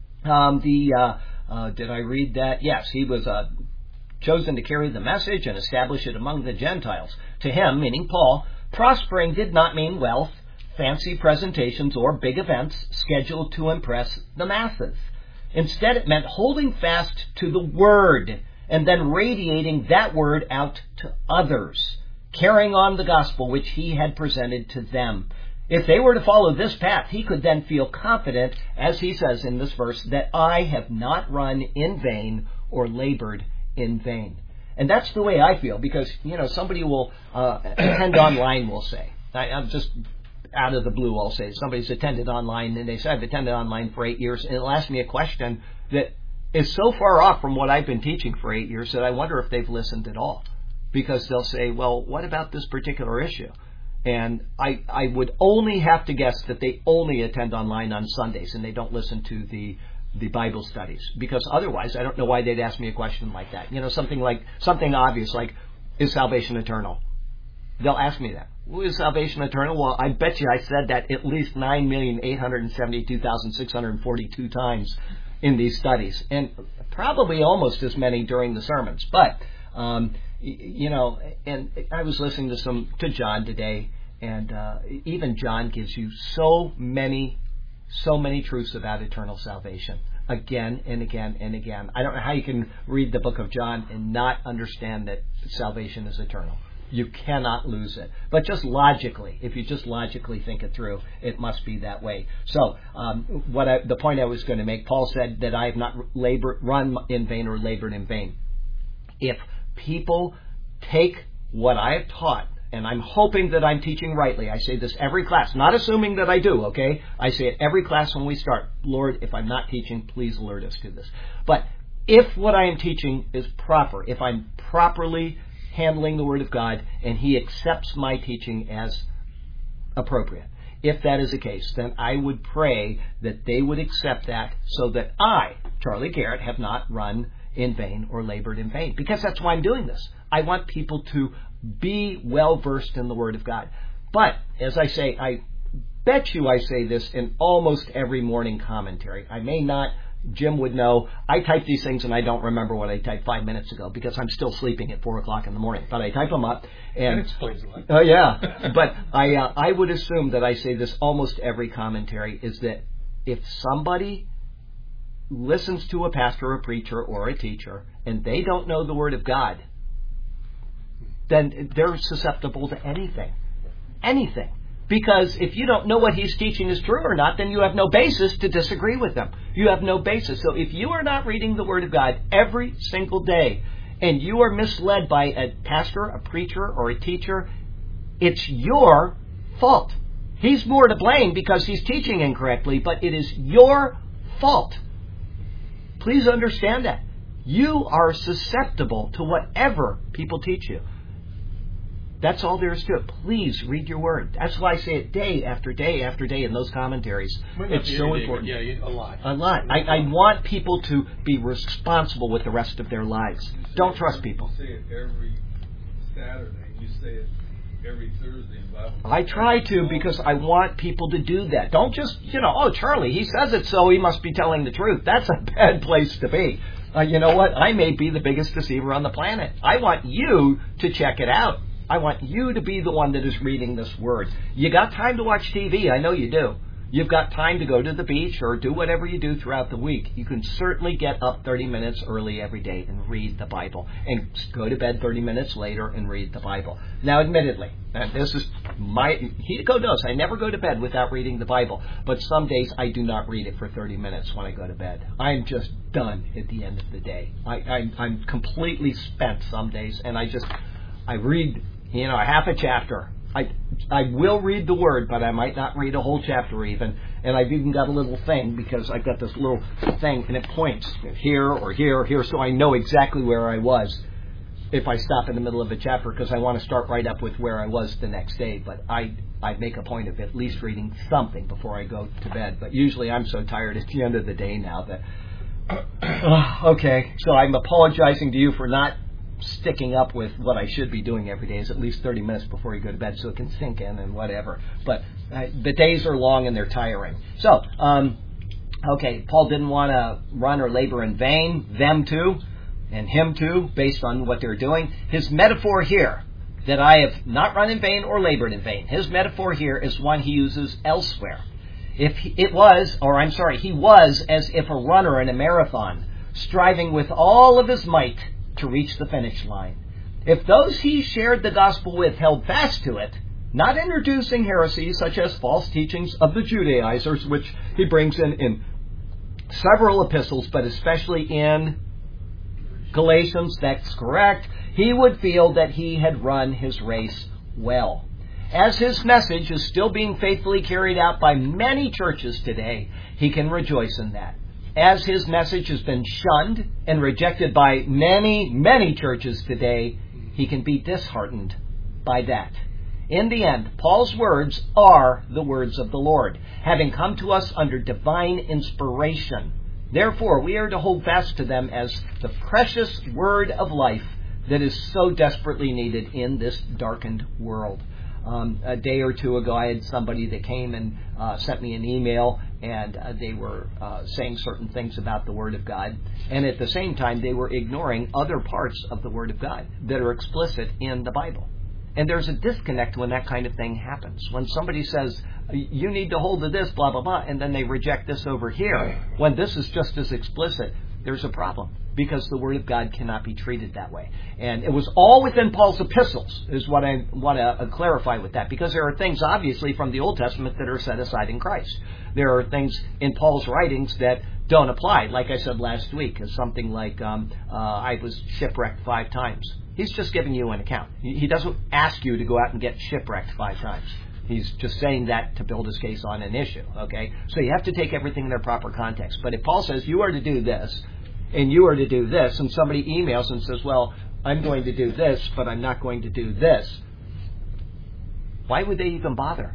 um, the uh, uh, did I read that? Yes, he was uh, chosen to carry the message and establish it among the Gentiles. To him, meaning Paul, prospering did not mean wealth, fancy presentations, or big events scheduled to impress the masses. Instead, it meant holding fast to the Word and then radiating that Word out to others, carrying on the gospel which he had presented to them. If they were to follow this path, he could then feel confident, as he says in this verse, that I have not run in vain or labored in vain. And that's the way I feel, because, you know, somebody will uh, attend online, we'll say. I, I'm just out of the blue, I'll say. Somebody's attended online, and they say, I've attended online for eight years, and it'll ask me a question that is so far off from what I've been teaching for eight years that I wonder if they've listened at all. Because they'll say, well, what about this particular issue? And I, I would only have to guess that they only attend online on Sundays and they don't listen to the the Bible studies. Because otherwise, I don't know why they'd ask me a question like that. You know, something like, something obvious like, is salvation eternal? They'll ask me that. Well, is salvation eternal? Well, I bet you I said that at least nine million eight hundred seventy-two thousand six hundred forty-two times in these studies. And probably almost as many during the sermons. But, um, you know, and I was listening to some to John today, and uh, even John gives you so many, so many truths about eternal salvation, again and again and again. I don't know how you can read the book of John and not understand that salvation is eternal. You cannot lose it. But just logically, if you just logically think it through, it must be that way. So, um, what I, the point I was going to make, Paul said that I have not labored, run in vain or labored in vain. If people take what I have taught, and I'm hoping that I'm teaching rightly. I say this every class, not assuming that I do, okay? I say it every class when we start. Lord, if I'm not teaching, please alert us to this. But if what I am teaching is proper, if I'm properly handling the Word of God, and He accepts my teaching as appropriate, if that is the case, then I would pray that they would accept that so that I, Charlie Garrett, have not run in vain or labored in vain. Because that's why I'm doing this. I want people to be well versed in the Word of God. But, as I say, I bet you I say this in almost every morning commentary. I may not, Jim would know, I type these things and I don't remember what I typed five minutes ago because I'm still sleeping at four o'clock in the morning. But I type them up. And that explains a lot. Oh, uh, yeah. But I, uh, I would assume that I say this almost every commentary, is that if somebody listens to a pastor, a preacher, or a teacher, and they don't know the Word of God, then they're susceptible to anything. Anything. Because if you don't know what he's teaching is true or not, then you have no basis to disagree with him. You have no basis. So if you are not reading the Word of God every single day, and you are misled by a pastor, a preacher, or a teacher, it's your fault. He's more to blame because he's teaching incorrectly, but it is your fault. Please understand that. You are susceptible to whatever people teach you. That's all there is to it. Please read your Word. That's why I say it day after day after day in those commentaries. It's so important. Yeah, a lot. A lot. I, I want people to be responsible with the rest of their lives. Don't trust people. You say it every Saturday. You say it every Thursday in Bible. I try to, because I want people to do that. Don't just, you know, oh, Charlie, he says it, so he must be telling the truth. That's a bad place to be. Uh, you know what? I may be the biggest deceiver on the planet. I want you to check it out. I want you to be the one that is reading this Word. You got time to watch T V. I know you do. You've got time to go to the beach or do whatever you do throughout the week. You can certainly get up thirty minutes early every day and read the Bible. And go to bed thirty minutes later and read the Bible. Now, admittedly, and this is my... Hideko knows I never go to bed without reading the Bible. But some days I do not read it for thirty minutes when I go to bed. I'm just done at the end of the day. I, I, I'm completely spent some days. And I just... I read... You know, half a chapter. I I will read the Word, but I might not read a whole chapter even. And I've even got a little thing, because I've got this little thing, and it points here or here or here, so I know exactly where I was if I stop in the middle of a chapter, because I want to start right up with where I was the next day. But I I make a point of at least reading something before I go to bed. But usually I'm so tired at the end of the day now that... okay, so I'm apologizing to you for not sticking up with what I should be doing every day is at least thirty minutes before you go to bed so it can sink in and whatever. But uh, the days are long and they're tiring. So, um, okay, Paul didn't want to run or labor in vain. Them too, and him too, based on what they're doing. His metaphor here, that I have not run in vain or labored in vain, his metaphor here is one he uses elsewhere. If he, it was, or I'm sorry, he was as if a runner in a marathon, striving with all of his might to reach the finish line. If those he shared the gospel with held fast to it, not introducing heresies such as false teachings of the Judaizers, which he brings in in several epistles, but especially in Galatians, that's correct, he would feel that he had run his race well. As his message is still being faithfully carried out by many churches today, he can rejoice in that. As his message has been shunned and rejected by many, many churches today, he can be disheartened by that. In the end, Paul's words are the words of the Lord, having come to us under divine inspiration. Therefore, we are to hold fast to them as the precious word of life that is so desperately needed in this darkened world. Um, a day or two ago, I had somebody that came and uh, sent me an email, and uh, they were uh, saying certain things about the Word of God, and at the same time, they were ignoring other parts of the Word of God that are explicit in the Bible. And there's a disconnect when that kind of thing happens. When somebody says, you need to hold to this, blah, blah, blah, and then they reject this over here, when this is just as explicit, there's a problem, because the Word of God cannot be treated that way. And it was all within Paul's epistles, is what I want to uh, clarify with that, because there are things, obviously, from the Old Testament that are set aside in Christ. There are things in Paul's writings that don't apply. Like I said last week, is something like, um, uh, I was shipwrecked five times. He's just giving you an account. He doesn't ask you to go out and get shipwrecked five times. He's just saying that to build his case on an issue, okay? So you have to take everything in their proper context. But if Paul says, you are to do this, and you are to do this, and somebody emails and says, well, I'm going to do this, but I'm not going to do this, why would they even bother?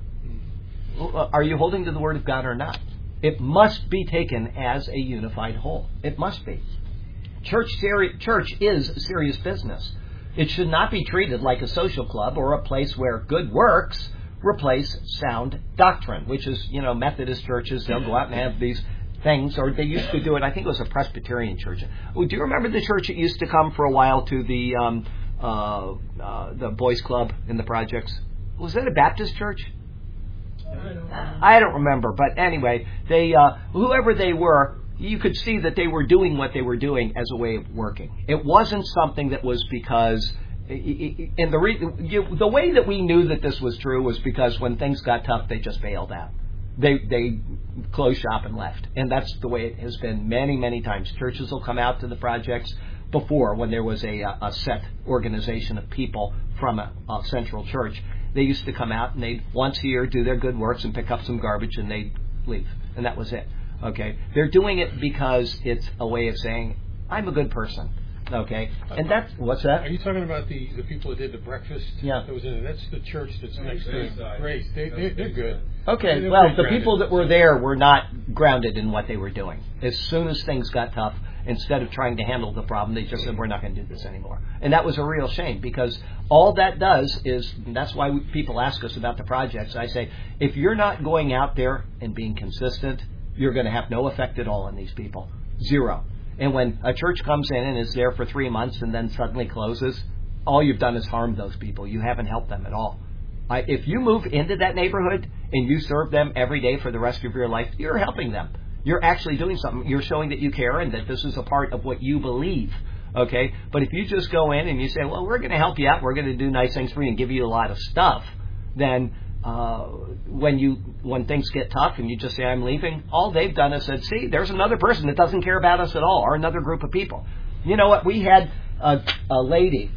Are you holding to the Word of God or not? It must be taken as a unified whole. It must be. Church, seri- church is serious business. It should not be treated like a social club or a place where good works replace sound doctrine, which is, you know, Methodist churches, they'll go out and have these things, or they used to do it, I think it was a Presbyterian church. Oh, do you remember the church that used to come for a while to the um, uh, uh, the boys club in the projects? Was that a Baptist church? I don't, I don't remember, but anyway, they uh, whoever they were, you could see that they were doing what they were doing as a way of working. It wasn't something that was because, and the re, you, the way that we knew that this was true was because when things got tough, they just bailed out. They they closed shop and left, and that's the way it has been many many times. Churches will come out to the projects before, when there was a, a set organization of people from a, a central church. They used to come out and they'd once a year do their good works and pick up some garbage and they'd leave, and that was it. Okay, they're doing it because it's a way of saying, I'm a good person. Okay, and that's, what's that? Are you talking about the, the people that did the breakfast? Yeah. That was in it. That's the church that's next to Grace. They, they, they're good. Okay, they're well, the grounded. people that were there were not grounded in what they were doing. As soon as things got tough, instead of trying to handle the problem, they just said, we're not going to do this anymore. And that was a real shame, because all that does is, and that's why we, people ask us about the projects. I say, if you're not going out there and being consistent, you're going to have no effect at all on these people. Zero. And when a church comes in and is there for three months and then suddenly closes, all you've done is harm those people. You haven't helped them at all. I, if you move into that neighborhood and you serve them every day for the rest of your life, you're helping them. You're actually doing something. You're showing that you care and that this is a part of what you believe. Okay? But if you just go in and you say, well, we're going to help you out, we're going to do nice things for you and give you a lot of stuff, then uh, when you when things get tough and you just say, I'm leaving, all they've done is said, see, there's another person that doesn't care about us at all, or another group of people. You know what? We had a, a lady.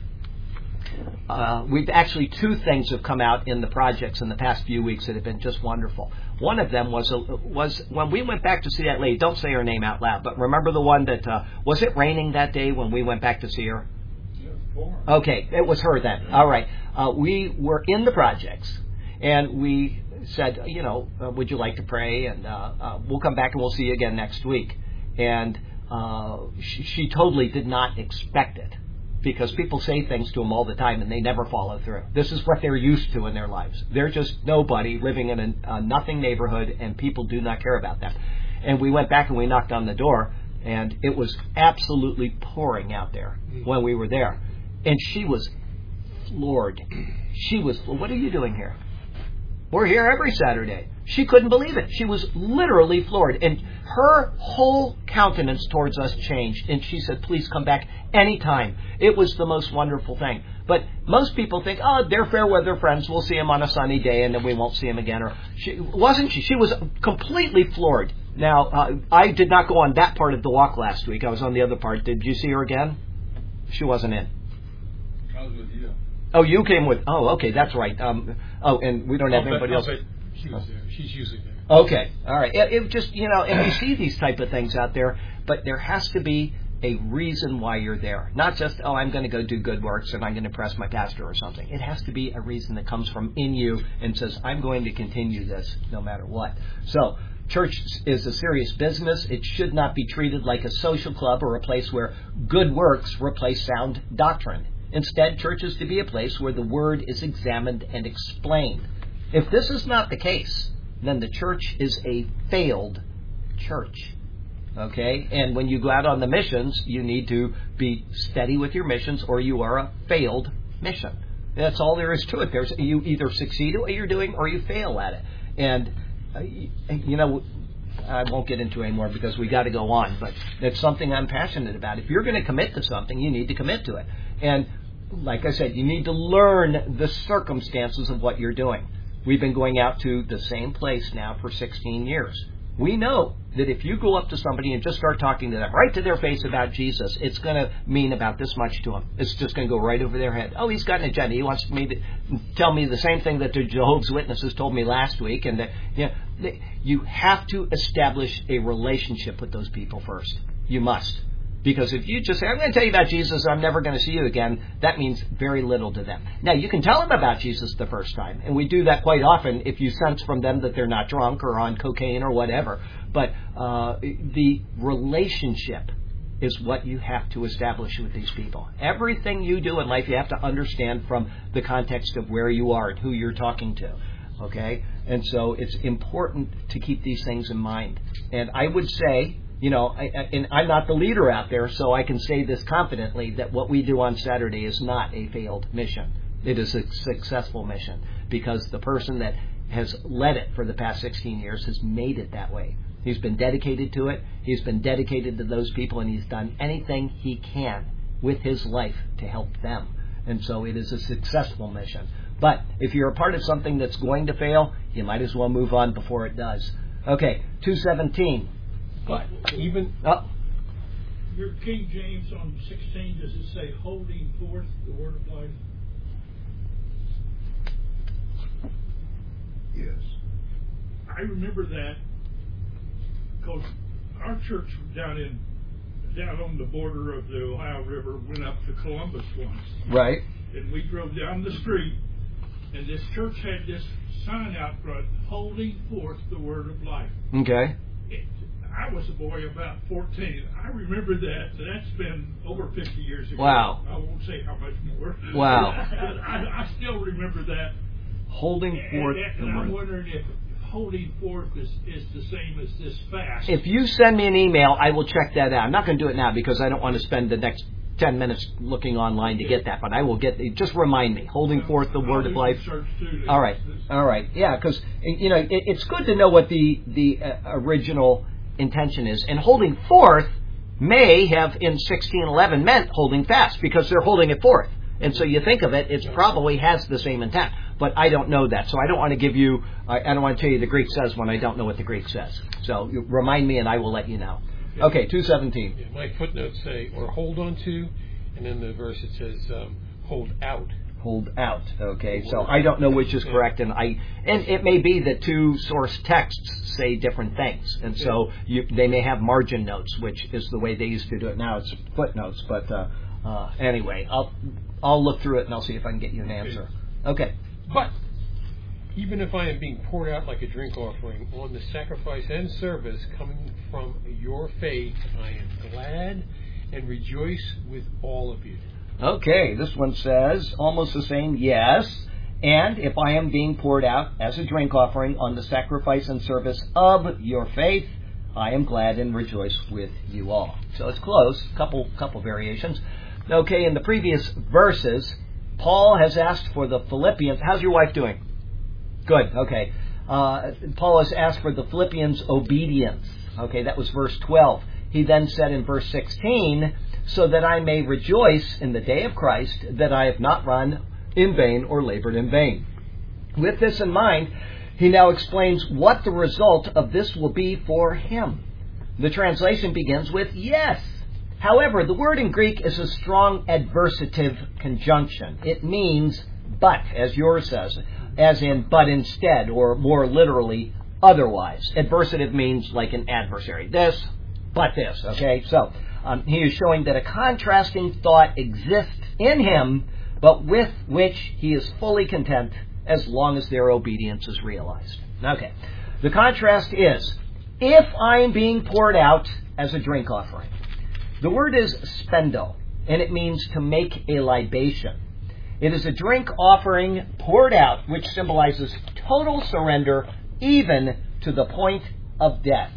Uh, we've actually, two things have come out in the projects in the past few weeks that have been just wonderful. One of them was a, was when we went back to see that lady. Don't say her name out loud, but remember the one that uh, was it raining that day when we went back to see her? Okay, it was her then. All right, uh, we were in the projects, and we said, you know, uh, would you like to pray? And uh, uh, we'll come back and we'll see you again next week. And uh, she, she totally did not expect it. because people say things to them all the time and they never follow through. This is what they're used to in their lives. They're just nobody living in a, a nothing neighborhood, and people do not care about them. And we went back and we knocked on the door, and it was absolutely pouring out there when we were there. And she was floored. She was, well, what are you doing here? We're here every Saturday. She couldn't believe it. She was literally floored. And her whole countenance towards us changed. And she said, please come back anytime. It was the most wonderful thing. But most people think, oh, they're fair weather friends. We'll see them on a sunny day and then we won't see them again. Or she, wasn't she? She was completely floored. Now, uh, I did not go on that part of the walk last week. I was on the other part. Did you see her again? She wasn't in. I was with you. Oh, you came with... Oh, okay, that's right. Um, oh, and we don't have I'll anybody bet, else... I'll bet she was there. She's usually there. Okay, all right. It, it just, you know, and you see these type of things out there, but there has to be a reason why you're there. Not just, oh, I'm going to go do good works and I'm going to impress my pastor or something. It has to be a reason that comes from in you and says, I'm going to continue this no matter what. So, church is a serious business. It should not be treated like a social club or a place where good works replace sound doctrine. Instead, church is to be a place where the Word is examined and explained. If this is not the case, then the church is a failed church. Okay? And when you go out on the missions, you need to be steady with your missions or you are a failed mission. That's all there is to it. There's, you either succeed at what you're doing or you fail at it. And, uh, you know, I won't get into it anymore because we got to go on, but it's something I'm passionate about. If you're going to commit to something, you need to commit to it. And like I said, you need to learn the circumstances of what you're doing. We've been going out to the same place now for sixteen years. We know that if you go up to somebody and just start talking to them right to their face about Jesus, it's going to mean about this much to them. It's just going to go right over their head. Oh, he's got an agenda. He wants me to tell me the same thing that the Jehovah's Witnesses told me last week. And that, you know, you have to establish a relationship with those people first. You must. Because if you just say, I'm going to tell you about Jesus, I'm never going to see you again, that means very little to them. Now, you can tell them about Jesus the first time, and we do that quite often if you sense from them that they're not drunk or on cocaine or whatever. But uh, the relationship is what you have to establish with these people. Everything you do in life, you have to understand from the context of where you are and who you're talking to. Okay? And so it's important to keep these things in mind. And I would say... You know, I, I, and I'm not the leader out there, so I can say this confidently that what we do on Saturday is not a failed mission. It is a successful mission because the person that has led it for the past sixteen years has made it that way. He's been dedicated to it. He's been dedicated to those people, and he's done anything he can with his life to help them. And so it is a successful mission. But if you're a part of something that's going to fail, you might as well move on before it does. Okay, two seventeen. But even oh. Your King James on sixteen, does it say holding forth the word of life? Yes. I remember that because our church down in down on the border of the Ohio River went up to Columbus once. Right. And we drove down the street, and this church had this sign out front, holding forth the word of life. Okay. It, I was a boy about fourteen. I remember that. That's been over fifty years ago. Wow. I won't say how much more. Wow. I, I still remember that. Holding forth and, and, the and I'm word. wondering if holding forth is, is the same as this fast. If you send me an email, I will check that out. I'm not going to do it now because I don't want to spend the next ten minutes looking online to get that, but I will get, just remind me, holding forth the word of life. All right. All right. Yeah, because, you know, it, it's good to know what the, the uh, original intention is. And holding forth may have in sixteen eleven meant holding fast because they're holding it forth. And so you think of it, it probably has the same intent. But I don't know that. So I don't want to give you, I, I don't want to tell you the Greek says when I don't know what the Greek says. So you remind me and I will let you know. Okay, two seventeen. Yeah, my footnotes say, or hold on to, and then the verse it says, um, hold out. Hold out. Okay, so I don't know which is correct, and I and it may be that two source texts say different things, and so you, they may have margin notes, which is the way they used to do it. Now it's footnotes, but uh, uh, anyway, I'll I'll look through it and I'll see if I can get you an answer. Okay, but even if I am being poured out like a drink offering on the sacrifice and service coming from your faith, I am glad and rejoice with all of you. Okay, this one says almost the same, yes. And if I am being poured out as a drink offering on the sacrifice and service of your faith, I am glad and rejoice with you all. So it's close, couple couple variations. Okay, in the previous verses, Paul has asked for the Philippians. How's your wife doing? Good, okay. Uh, Paul has asked for the Philippians' obedience. Okay, that was verse twelve. He then said in verse sixteen, so that I may rejoice in the day of Christ, that I have not run in vain or labored in vain. With this in mind, he now explains what the result of this will be for him. The translation begins with yes. However, the word in Greek is a strong adversative conjunction. It means but, as yours says, as in but instead, or more literally, otherwise. Adversative means like an adversary. This, but this, okay? So, um, he is showing that a contrasting thought exists in him, but with which he is fully content as long as their obedience is realized. Okay. The contrast is, if I am being poured out as a drink offering. The word is spendo, and it means to make a libation. It is a drink offering poured out, which symbolizes total surrender, even to the point of death.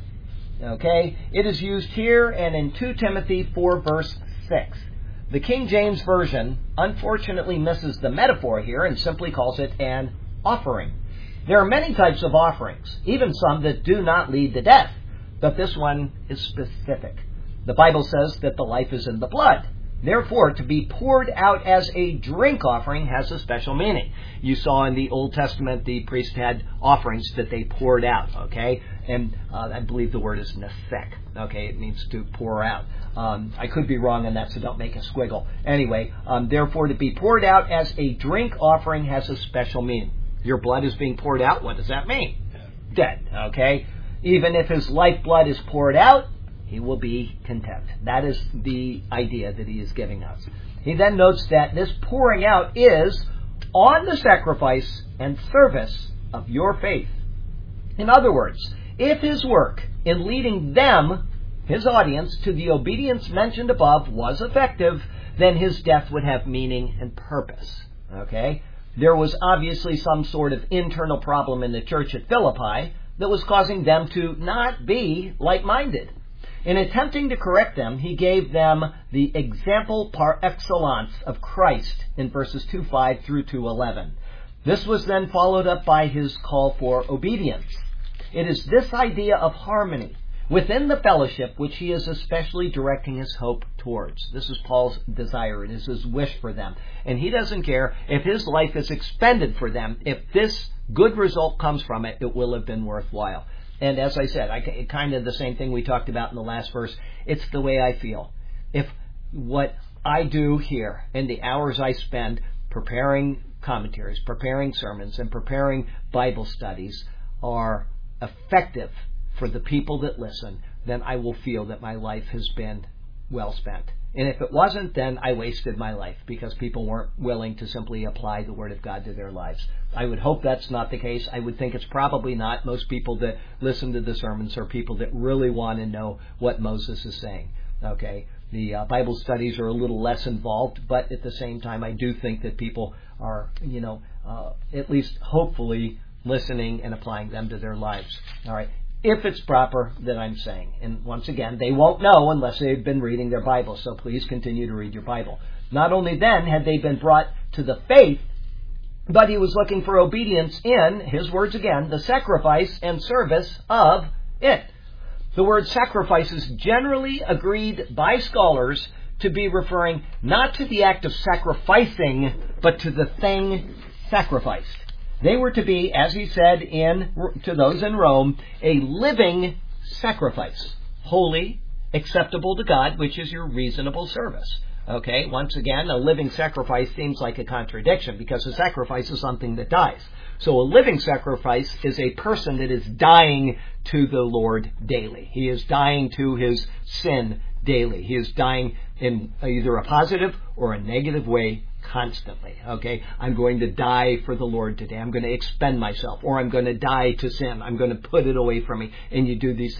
Okay? It is used here and in Second Timothy four, verse six. The King James Version unfortunately misses the metaphor here and simply calls it an offering. There are many types of offerings, even some that do not lead to death, but this one is specific. The Bible says that the life is in the blood. Therefore, to be poured out as a drink offering has a special meaning. You saw in the Old Testament the priest had offerings that they poured out, okay? And uh, I believe the word is nesek, okay? It means to pour out. Um, I could be wrong on that, so don't make a squiggle. Anyway, um, therefore, to be poured out as a drink offering has a special meaning. Your blood is being poured out. What does that mean? Dead, okay? Even if his lifeblood is poured out, he will be content. That is the idea that he is giving us. He then notes that this pouring out is on the sacrifice and service of your faith. In other words, if his work in leading them, his audience, to the obedience mentioned above was effective, then his death would have meaning and purpose. Okay? There was obviously some sort of internal problem in the church at Philippi that was causing them to not be like-minded. In attempting to correct them, he gave them the example par excellence of Christ in verses two five through two eleven. This was then followed up by his call for obedience. It is this idea of harmony within the fellowship which he is especially directing his hope towards. This is Paul's desire. It is his wish for them. And he doesn't care if his life is expended for them. If this good result comes from it, it will have been worthwhile. And as I said, I, kind of the same thing we talked about in the last verse. It's the way I feel. If what I do here and the hours I spend preparing commentaries, preparing sermons, and preparing Bible studies are effective for the people that listen, then I will feel that my life has been well spent. And if it wasn't, then I wasted my life because people weren't willing to simply apply the Word of God to their lives. I would hope that's not the case. I would think it's probably not. Most people that listen to the sermons are people that really want to know what Moses is saying. Okay, the uh, Bible studies are a little less involved, but at the same time, I do think that people are, you know, uh, at least hopefully listening and applying them to their lives. All right. If it's proper that I'm saying. And once again, they won't know unless they've been reading their Bible. So please continue to read your Bible. Not only then had they been brought to the faith, but he was looking for obedience in, his words again, the sacrifice and service of it. The word sacrifice is generally agreed by scholars to be referring not to the act of sacrificing, but to the thing sacrificed. They were to be, as he said in to those in Rome, a living sacrifice, holy, acceptable to God, which is your reasonable service. Okay, once again, a living sacrifice seems like a contradiction because a sacrifice is something that dies. So a living sacrifice is a person that is dying to the Lord daily. He is dying to his sin daily. He is dying in either a positive or a negative way constantly. Okay, I'm going to die for the Lord today. I'm going to expend myself, or I'm going to die to sin. I'm going to put it away from me. And you do these things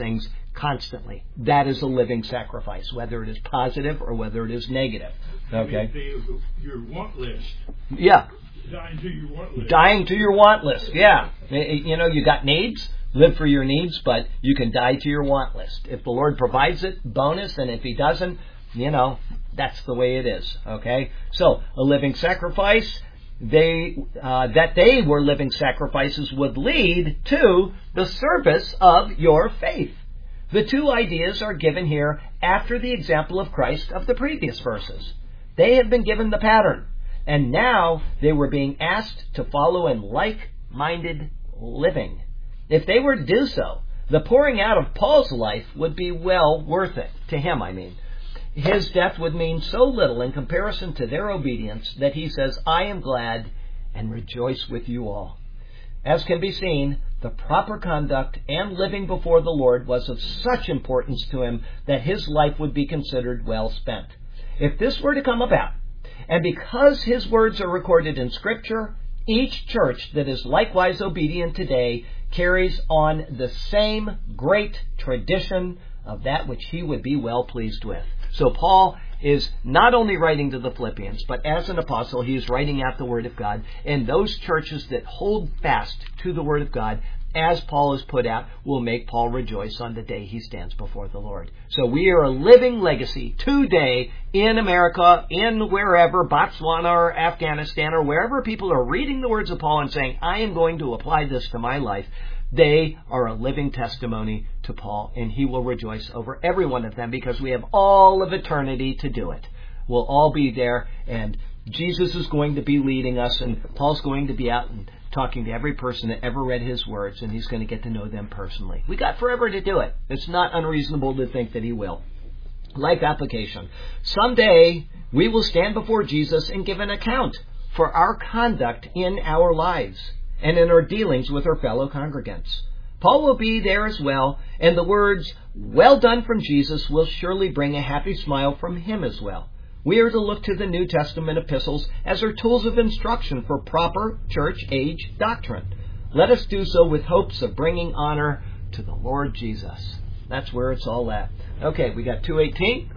constantly. That is a living sacrifice, whether it is positive or whether it is negative. Okay? Your want list. Yeah. Dying to your want list. Dying to your want list, yeah. You know, you got needs, live for your needs, but you can die to your want list. If the Lord provides it, bonus, and if He doesn't, you know, that's the way it is, okay? So, a living sacrifice, they uh, that they were living sacrifices would lead to the service of your faith. The two ideas are given here after the example of Christ of the previous verses. They have been given the pattern, and now they were being asked to follow in like-minded living. If they were to do so, the pouring out of Paul's life would be well worth it, to him I mean. His death would mean so little in comparison to their obedience that he says, I am glad and rejoice with you all. As can be seen, the proper conduct and living before the Lord was of such importance to him that his life would be considered well spent. If this were to come about, and because his words are recorded in Scripture, each church that is likewise obedient today carries on the same great tradition of that which he would be well pleased with. So Paul is not only writing to the Philippians, but as an apostle, he is writing out the Word of God. And those churches that hold fast to the Word of God, as Paul has put out, will make Paul rejoice on the day he stands before the Lord. So we are a living legacy today in America, in wherever, Botswana or Afghanistan or wherever people are reading the words of Paul and saying, I am going to apply this to my life. They are a living testimony to Paul, and he will rejoice over every one of them because we have all of eternity to do it. We'll all be there, and Jesus is going to be leading us, and Paul's going to be out and talking to every person that ever read his words, and he's going to get to know them personally. We got forever to do it. It's not unreasonable to think that he will. Life application. Someday we will stand before Jesus and give an account for our conduct in our lives and in our dealings with our fellow congregants. Paul will be there as well, and the words, well done from Jesus, will surely bring a happy smile from him as well. We are to look to the New Testament epistles as our tools of instruction for proper church-age doctrine. Let us do so with hopes of bringing honor to the Lord Jesus. That's where it's all at. Okay, we got two eighteen.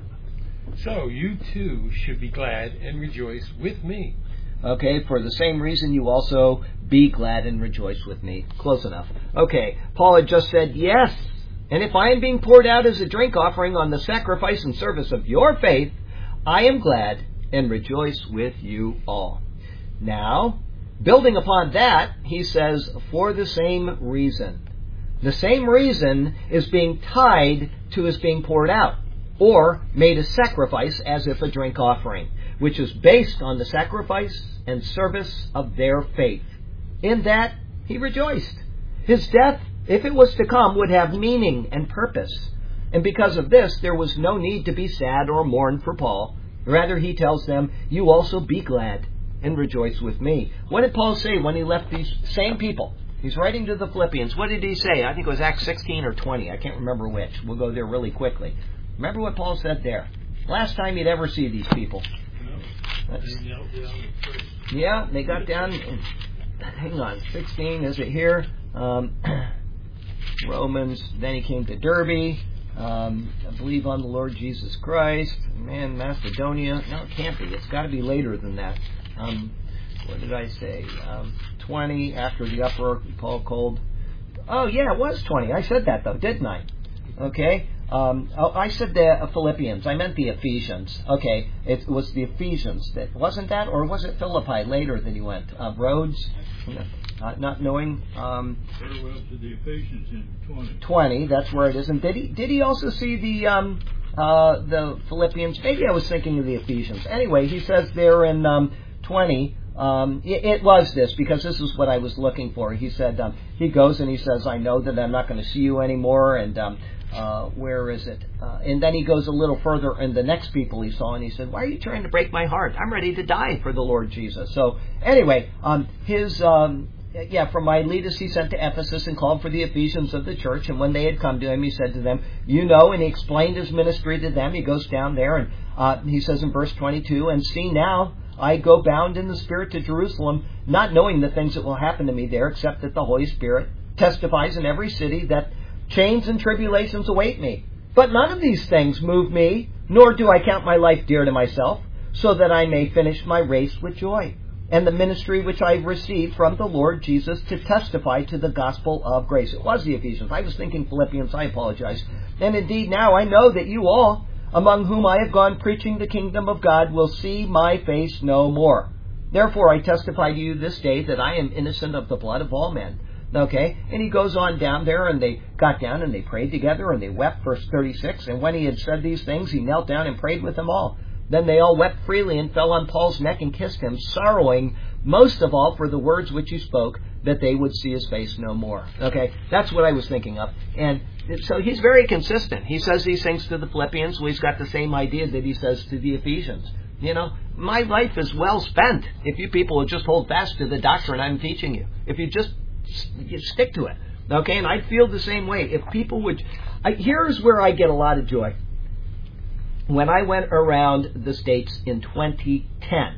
So you too should be glad and rejoice with me. Okay, for the same reason you also be glad and rejoice with me. Close enough. Okay, Paul had just said, yes, and if I am being poured out as a drink offering on the sacrifice and service of your faith, I am glad and rejoice with you all. Now, building upon that, he says, for the same reason. The same reason is being tied to his being poured out, or made a sacrifice as if a drink offering, which is based on the sacrifice and service of their faith. In that, he rejoiced. His death, if it was to come, would have meaning and purpose. And because of this, there was no need to be sad or mourn for Paul. Rather, he tells them, you also be glad and rejoice with me. What did Paul say when he left these same people? He's writing to the Philippians. What did he say? I think it was Acts sixteen or twenty. I can't remember which. We'll go there really quickly. Remember what Paul said there. Last time you'd ever see these people. That's, yeah, they got down. And, hang on, sixteen, is it here? Um, Romans, then he came to Derbe. Um, I believe on the Lord Jesus Christ. Man, Macedonia. No, it can't be. It's got to be later than that. Um, what did I say? Um, twenty, after the uproar, Paul called. Oh, yeah, it was twenty. I said that, though, didn't I? Okay. Um, oh, I said the Philippians. I meant the Ephesians. Okay, it was the Ephesians. That wasn't that, or was it Philippi later that he went? Uh, Rhodes, uh, not knowing. Um, Farewell to the Ephesians in twenty. Twenty. That's where it is. And did he did he also see the um, uh, the Philippians? Maybe I was thinking of the Ephesians. Anyway, he says there in um, twenty. Um, it, it was this, because this is what I was looking for. He said um, he goes and he says, I know that I'm not going to see you anymore, and. Um, Uh, where is it? Uh, and then he goes a little further, and the next people he saw, and he said, why are you trying to break my heart? I'm ready to die for the Lord Jesus. So anyway, um, his, um, yeah, from Miletus he sent to Ephesus and called for the Ephesians of the church, and when they had come to him, he said to them, you know, and he explained his ministry to them. He goes down there, and uh, he says in verse twenty-two, and see now, I go bound in the Spirit to Jerusalem, not knowing the things that will happen to me there, except that the Holy Spirit testifies in every city that Chains and tribulations await me. But none of these things move me, nor do I count my life dear to myself, so that I may finish my race with joy, and the ministry which I received from the Lord Jesus to testify to the gospel of grace. It was the Ephesians. I was thinking Philippians. I apologize. And indeed now I know that you all, among whom I have gone preaching the kingdom of God, will see my face no more. Therefore I testify to you this day that I am innocent of the blood of all men. Okay, and he goes on down there, and they got down and they prayed together, and they wept, verse thirty-six. And when he had said these things, he knelt down and prayed with them all. Then they all wept freely and fell on Paul's neck and kissed him, sorrowing most of all for the words which he spoke, that they would see his face no more. Okay, that's what I was thinking of. And so he's very consistent. He says these things to the Philippians. Well, he's got the same idea that he says to the Ephesians. You know, my life is well spent if you people would just hold fast to the doctrine I'm teaching you. If you just you stick to it. Okay, and I feel the same way. If people would... I, here's where I get a lot of joy. When I went around the States in twenty ten,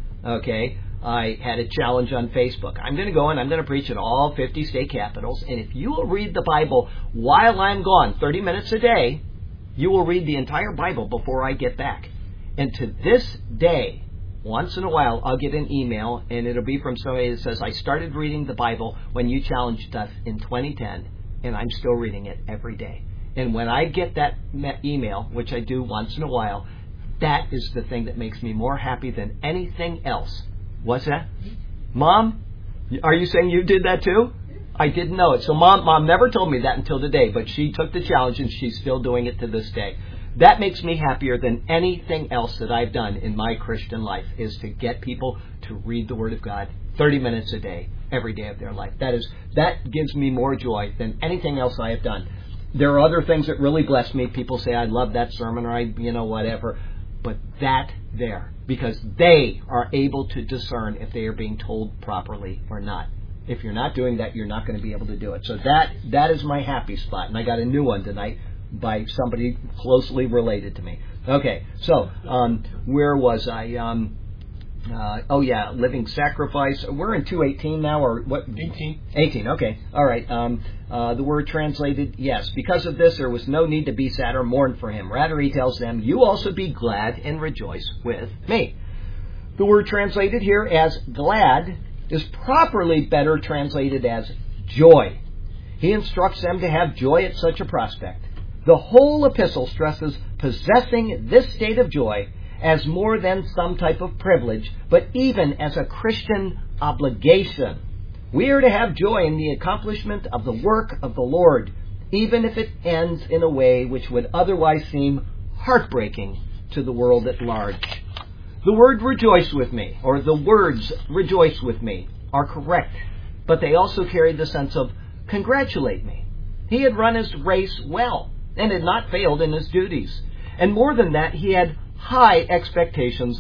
okay, I had a challenge on Facebook. I'm going to go and I'm going to preach in all fifty state capitals, and if you will read the Bible while I'm gone, thirty minutes a day, you will read the entire Bible before I get back. And to this day, once in a while, I'll get an email, and it'll be from somebody that says, I started reading the Bible when you challenged us in twenty ten, and I'm still reading it every day. And when I get that email, which I do once in a while, that is the thing that makes me more happy than anything else. What's that? Mom, are you saying you did that too? I didn't know it. So mom, mom never told me that until today, but she took the challenge, and she's still doing it to this day. That makes me happier than anything else that I've done in my Christian life, is to get people to read the Word of God thirty minutes a day, every day of their life. That is, that gives me more joy than anything else I have done. There are other things that really bless me. People say, I love that sermon, or I, you know, whatever. But that there, because they are able to discern if they are being told properly or not. If you're not doing that, you're not going to be able to do it. So that that is my happy spot. And I got a new one tonight by somebody closely related to me. Okay, so um, where was I? Um, uh, oh yeah, living sacrifice. We're in two eighteen now, or what? eighteen. eighteen, okay. All right. Um, uh, the word translated, yes. Because of this, there was no need to be sad or mourn for him. Rather, he tells them, you also be glad and rejoice with me. The word translated here as glad is properly better translated as joy. He instructs them to have joy at such a prospect. The whole epistle stresses possessing this state of joy as more than some type of privilege, but even as a Christian obligation. We are to have joy in the accomplishment of the work of the Lord, even if it ends in a way which would otherwise seem heartbreaking to the world at large. The word rejoice with me, or the words rejoice with me, are correct, but they also carry the sense of congratulate me. He had run his race well and had not failed in his duties. And more than that, he had high expectations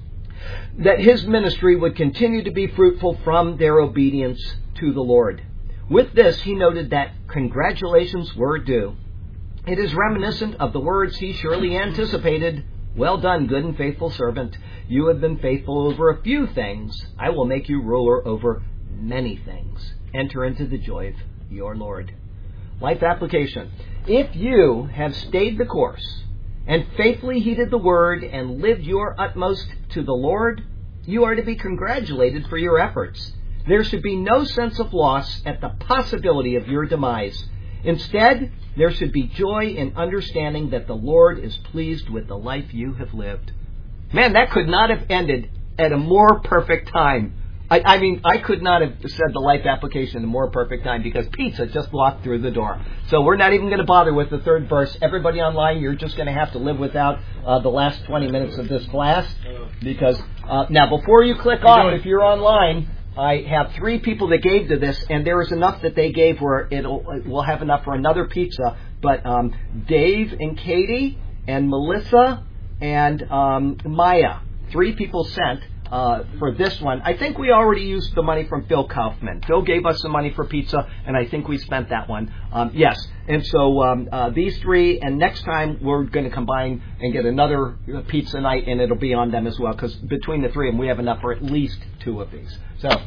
that his ministry would continue to be fruitful from their obedience to the Lord. With this, he noted that congratulations were due. It is reminiscent of the words he surely anticipated. Well done, good and faithful servant. You have been faithful over a few things. I will make you ruler over many things. Enter into the joy of your Lord. Life application. If you have stayed the course and faithfully heeded the word and lived your utmost to the Lord, you are to be congratulated for your efforts. There should be no sense of loss at the possibility of your demise. Instead, there should be joy in understanding that the Lord is pleased with the life you have lived. Man, that could not have ended at a more perfect time. I, I mean, I could not have said the life application in a more perfect time, because pizza just walked through the door. So we're not even going to bother with the third verse. Everybody online, you're just going to have to live without uh, the last twenty minutes of this class. Because uh, now, before you click off, if you're online, I have three people that gave to this, and there is enough that they gave where it'll we'll have enough for another pizza. But um, Dave and Katie and Melissa and um, Maya, three people sent uh, for this one. I think we already used the money from Phil Kaufman. Phil gave us the money for pizza, and I think we spent that one. Um, yes, and so um, uh, these three, and next time we're going to combine and get another pizza night, and it'll be on them as well, because between the three of them, we have enough for at least two of these. So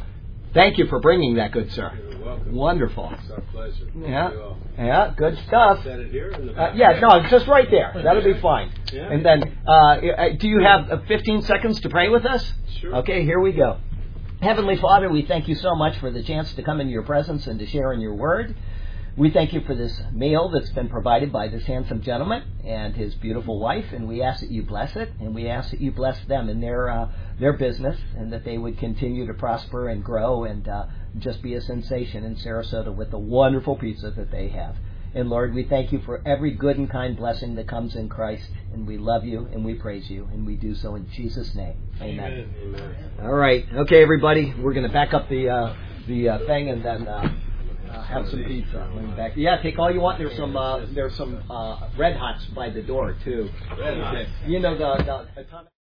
Thank you for bringing that, good sir. You're welcome. Wonderful. It's our pleasure. Yeah. You all. Yeah, good stuff. Set it here in the Uh, back. yeah, no, just right there. That'll be fine. Yeah. And then, uh, do you have uh, fifteen seconds to pray with us? Sure. Okay, here we go. Heavenly Father, we thank you so much for the chance to come into your presence and to share in your word. We thank you for this meal that's been provided by this handsome gentleman and his beautiful wife, and we ask that you bless it, and we ask that you bless them in their uh, their business, and that they would continue to prosper and grow and uh, just be a sensation in Sarasota with the wonderful pizza that they have. And Lord, we thank you for every good and kind blessing that comes in Christ, and we love you and we praise you, and we do so in Jesus' name. Amen. Amen. All right, okay, everybody, we're going to back up the uh, the uh, thing and then. Uh, Uh, have some pizza. Back. Yeah, take all you want. There's some uh, there's some uh, Red Hots by the door too. Red Hots. You know the, the atomic.